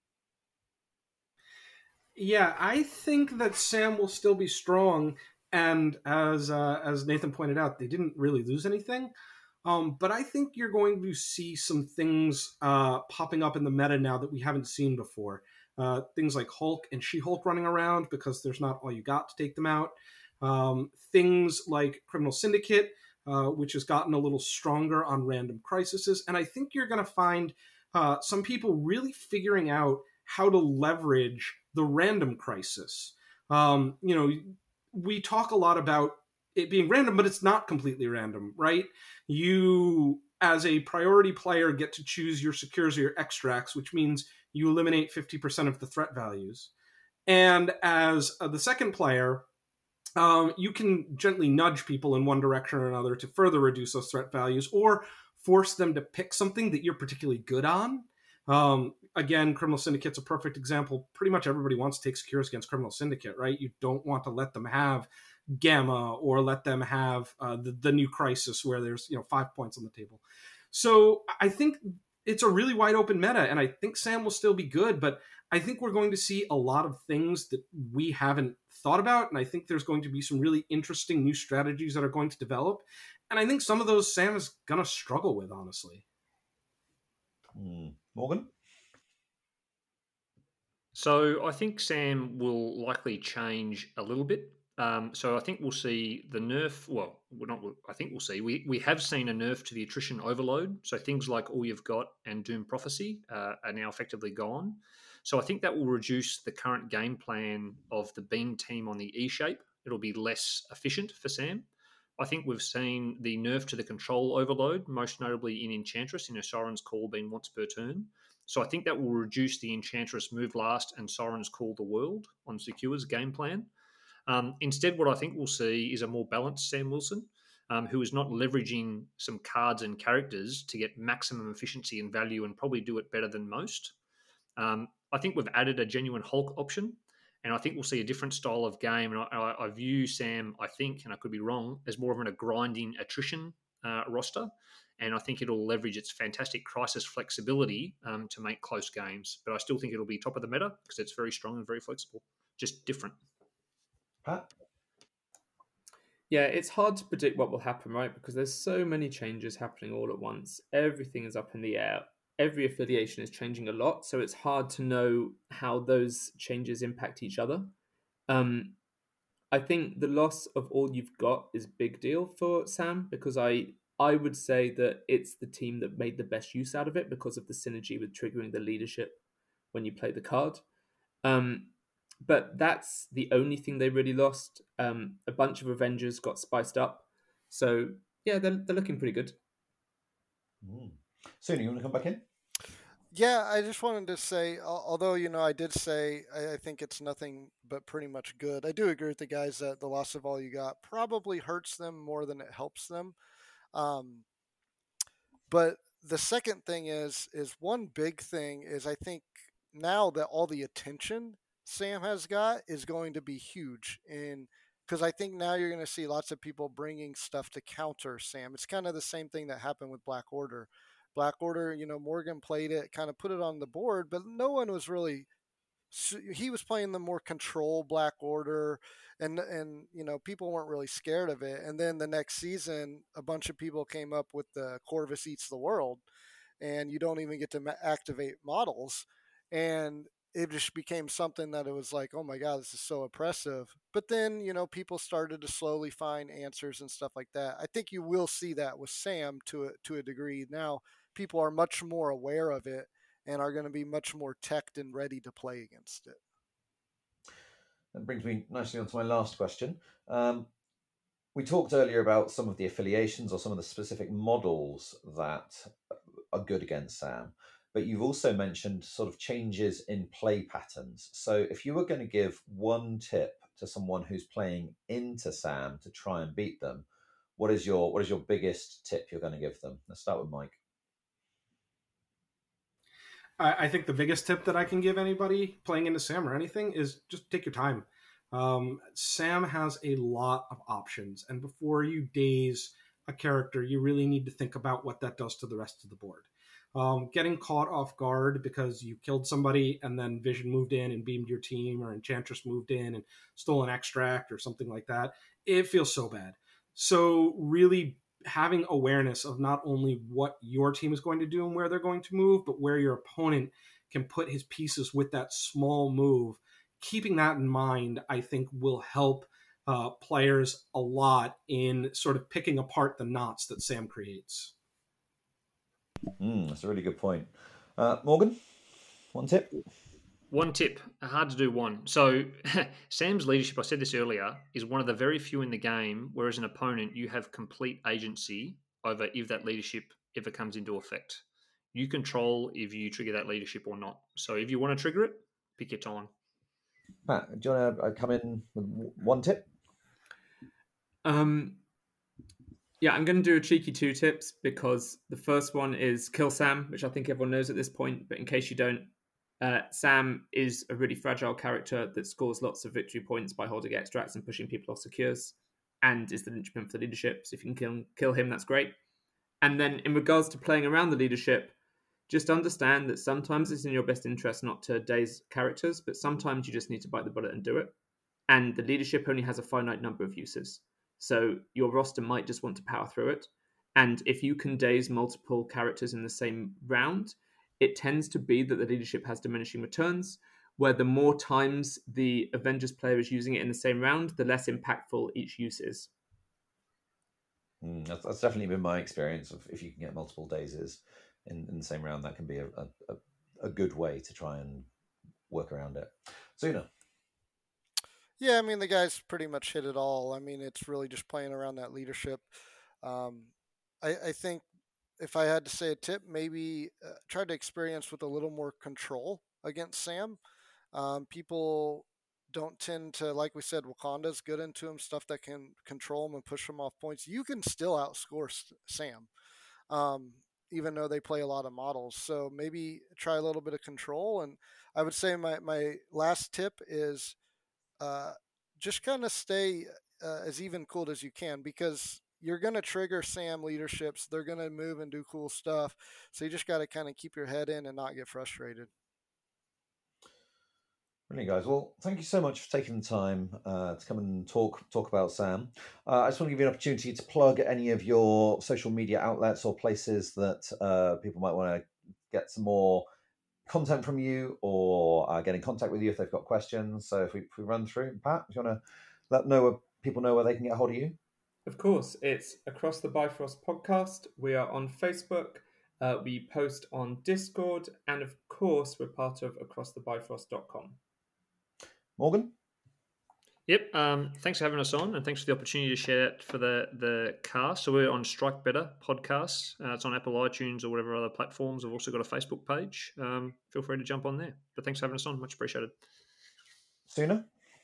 Yeah, I think that Sam will still be strong, and as uh, as Nathan pointed out, they didn't really lose anything. Um, but I think you're going to see some things uh, popping up in the meta now that we haven't seen before. Uh, things like Hulk and She-Hulk running around because there's not all you got to take them out. Um, things like Criminal Syndicate, uh, which has gotten a little stronger on Random Crises. And I think you're going to find uh, some people really figuring out how to leverage the random crisis. Um, you know, we talk a lot about it being random, but it's not completely random, right? You, as a priority player, get to choose your secures or your extracts, which means you eliminate fifty percent of the threat values. And as uh, the second player, um, you can gently nudge people in one direction or another to further reduce those threat values or force them to pick something that you're particularly good on. Um, again, Criminal Syndicate's a perfect example. Pretty much everybody wants to take secures against Criminal Syndicate, right? You don't want to let them have Gamma or let them have uh, the, the new Crisis where there's, you know, five points on the table. So I think it's a really wide open meta, and I think Sam will still be good, but I think we're going to see a lot of things that we haven't thought about, and I think there's going to be some really interesting new strategies that are going to develop, and I think some of those Sam is going to struggle with, honestly. Mm. Morgan? So I think Sam will likely change a little bit. Um, so I think we'll see the nerf. Well, we're not. I think we'll see. We we have seen a nerf to the attrition overload. So things like All You've Got and Doom Prophecy uh, are now effectively gone. So I think that will reduce the current game plan of the Beam team on the E shape. It'll be less efficient for Sam. I think we've seen the nerf to the control overload, most notably in Enchantress, in a Siren's Call being once per turn. So I think that will reduce the Enchantress Move Last and Siren's Call the World on Secure's game plan. Um, instead, what I think we'll see is a more balanced Sam Wilson, um, who is not leveraging some cards and characters to get maximum efficiency and value and probably do it better than most. Um, I think we've added a genuine Hulk option, and I think we'll see a different style of game. And I, I, I view Sam, I think, and I could be wrong, as more of an, a grinding attrition uh, roster. And I think it'll leverage its fantastic crisis flexibility um, to make close games. But I still think it'll be top of the meta because it's very strong and very flexible, just different. Pat? Yeah, it's hard to predict what will happen, right? Because there's so many changes happening all at once. Everything is up in the air. Every affiliation is changing a lot, so it's hard to know how those changes impact each other. Um, I think the loss of All You've Got is a big deal for Sam because I I would say that it's the team that made the best use out of it because of the synergy with triggering the leadership when you play the card. Um, but that's the only thing they really lost. Um, a bunch of Avengers got spiced up. So, yeah, they're, they're looking pretty good. Mm. Soon, you want to come back in? Yeah, I just wanted to say, although, you know, I did say I think it's nothing but pretty much good. I do agree with the guys that the loss of All You Got probably hurts them more than it helps them. Um, but the second thing is, is one big thing is I think now that all the attention Sam has got is going to be huge. And because I think now you're going to see lots of people bringing stuff to counter Sam. It's kind of the same thing that happened with Black Order. Black Order, you know, Morgan played it, kind of put it on the board, but no one was really, he was playing the more control Black Order, and, and you know, people weren't really scared of it. And then the next season, a bunch of people came up with the Corvus Eats the World, and you don't even get to activate models. And it just became something that it was like, oh my God, this is so oppressive. But then, you know, people started to slowly find answers and stuff like that. I think you will see that with Sam to a, to a degree. Now people are much more aware of it and are going to be much more teched and ready to play against it. That brings me nicely on to my last question. Um, we talked earlier about some of the affiliations or some of the specific models that are good against Sam, but you've also mentioned sort of changes in play patterns. So if you were going to give one tip to someone who's playing into Sam to try and beat them, what is your what is your biggest tip you're going to give them? Let's start with Mike. I think the biggest tip that I can give anybody playing into Sam or anything is just take your time. Um, Sam has a lot of options, and before you daze a character, you really need to think about what that does to the rest of the board. Um, getting caught off guard because you killed somebody and then Vision moved in and beamed your team, or Enchantress moved in and stole an extract or something like that, it feels so bad. So really having awareness of not only what your team is going to do and where they're going to move, but where your opponent can put his pieces with that small move. Keeping that in mind, I think, will help uh, players a lot in sort of picking apart the knots that Sam creates. Mm, that's a really good point. Uh, Morgan, one tip? One tip, hard to do one. So Sam's leadership, I said this earlier, is one of the very few in the game where as an opponent you have complete agency over if that leadership ever comes into effect. You control if you trigger that leadership or not. So if you want to trigger it, pick your time. Matt, do you want to come in with one tip? Um, yeah, I'm going to do a cheeky two tips because the first one is kill Sam, which I think everyone knows at this point, but in case you don't, Uh, Sam is a really fragile character that scores lots of victory points by holding extracts and pushing people off secures, and is the linchpin for the leadership. So if you can kill, kill him, that's great. And then in regards to playing around the leadership, just understand that sometimes it's in your best interest not to daze characters, but sometimes you just need to bite the bullet and do it. And the leadership only has a finite number of uses. So your roster might just want to power through it. And if you can daze multiple characters in the same round, it tends to be that the leadership has diminishing returns, where the more times the Avengers player is using it in the same round, the less impactful each use is. Mm, that's, that's definitely been my experience of if you can get multiple dazes in, in the same round, that can be a, a, a good way to try and work around it. Suna. Yeah, I mean, the guys pretty much hit it all. I mean, it's really just playing around that leadership. Um, I, I think if I had to say a tip, maybe uh, try to experience with a little more control against Sam. Um, people don't tend to, like we said, Wakanda's good into him, stuff that can control him and push him off points. You can still outscore Sam, um, even though they play a lot of models. So maybe try a little bit of control. And I would say my, my last tip is uh, just kind of stay uh, as even cooled as you can, because you're going to trigger Sam leaderships. They're going to move and do cool stuff. So you just got to kind of keep your head in and not get frustrated. Brilliant, guys. Well, thank you so much for taking the time uh, to come and talk talk about Sam. Uh, I just want to give you an opportunity to plug any of your social media outlets or places that uh, people might want to get some more content from you, or uh, get in contact with you if they've got questions. So if we, if we run through, Pat, do you want to let know where people know where they can get a hold of you? Of course, it's Across the Bifrost podcast. We are on Facebook. Uh, we post on Discord. And of course, we're part of across the bifrost dot com. Morgan? Yep. Um, thanks for having us on, and thanks for the opportunity to share it for the, the cast. So we're on Strike Better Podcasts. Uh, it's on Apple iTunes or whatever other platforms. We've also got a Facebook page. Um, feel free to jump on there. But thanks for having us on. Much appreciated. Suna?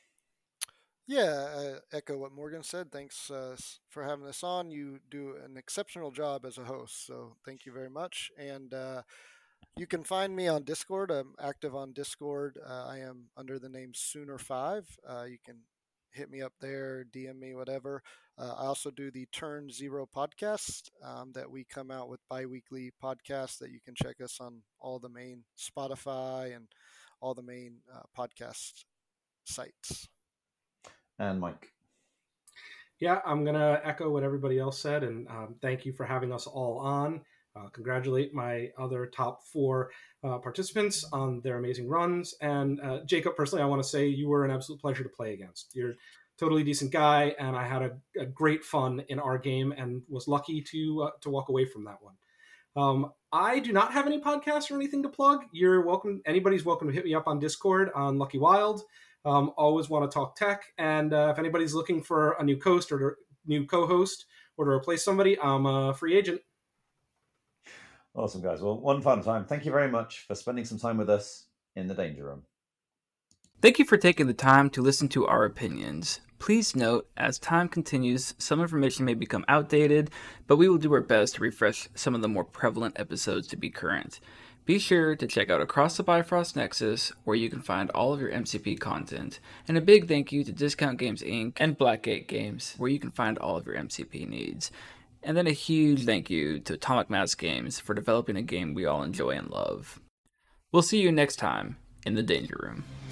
Yeah, I echo what Morgan said. Thanks uh, for having us on. You do an exceptional job as a host, so thank you very much. And uh, you can find me on Discord. I'm active on Discord. Uh, I am under the name Sooner five. Uh, you can hit me up there, D M me, whatever. Uh, I also do the Turn Zero podcast um, that we come out with bi-weekly podcasts that you can check us on all the main Spotify and all the main uh, podcast sites. And Mike. Yeah, I'm going to echo what everybody else said, and um, thank you for having us all on. uh, congratulate my other top four uh, participants on their amazing runs. And uh, Jacob, personally, I want to say you were an absolute pleasure to play against. You're a totally decent guy, and I had a, a great fun in our game and was lucky to uh, to walk away from that one. Um, I do not have any podcasts or anything to plug. You're welcome. Anybody's welcome to hit me up on Discord on Lucky Wild. Um, always want to talk tech. And uh, if anybody's looking for a new host or to, new co-host or to replace somebody, I'm a free agent. Awesome, guys. Well, one fun time. Thank you very much for spending some time with us in the Danger Room. Thank you for taking the time to listen to our opinions. Please note, as time continues, some information may become outdated, but we will do our best to refresh some of the more prevalent episodes to be current. Be sure to check out Across the Bifrost Nexus, where you can find all of your M C P content. And a big thank you to Discount Games Incorporated and Blackgate Games, where you can find all of your M C P needs. And then a huge thank you to Atomic Mass Games for developing a game we all enjoy and love. We'll see you next time in the Danger Room.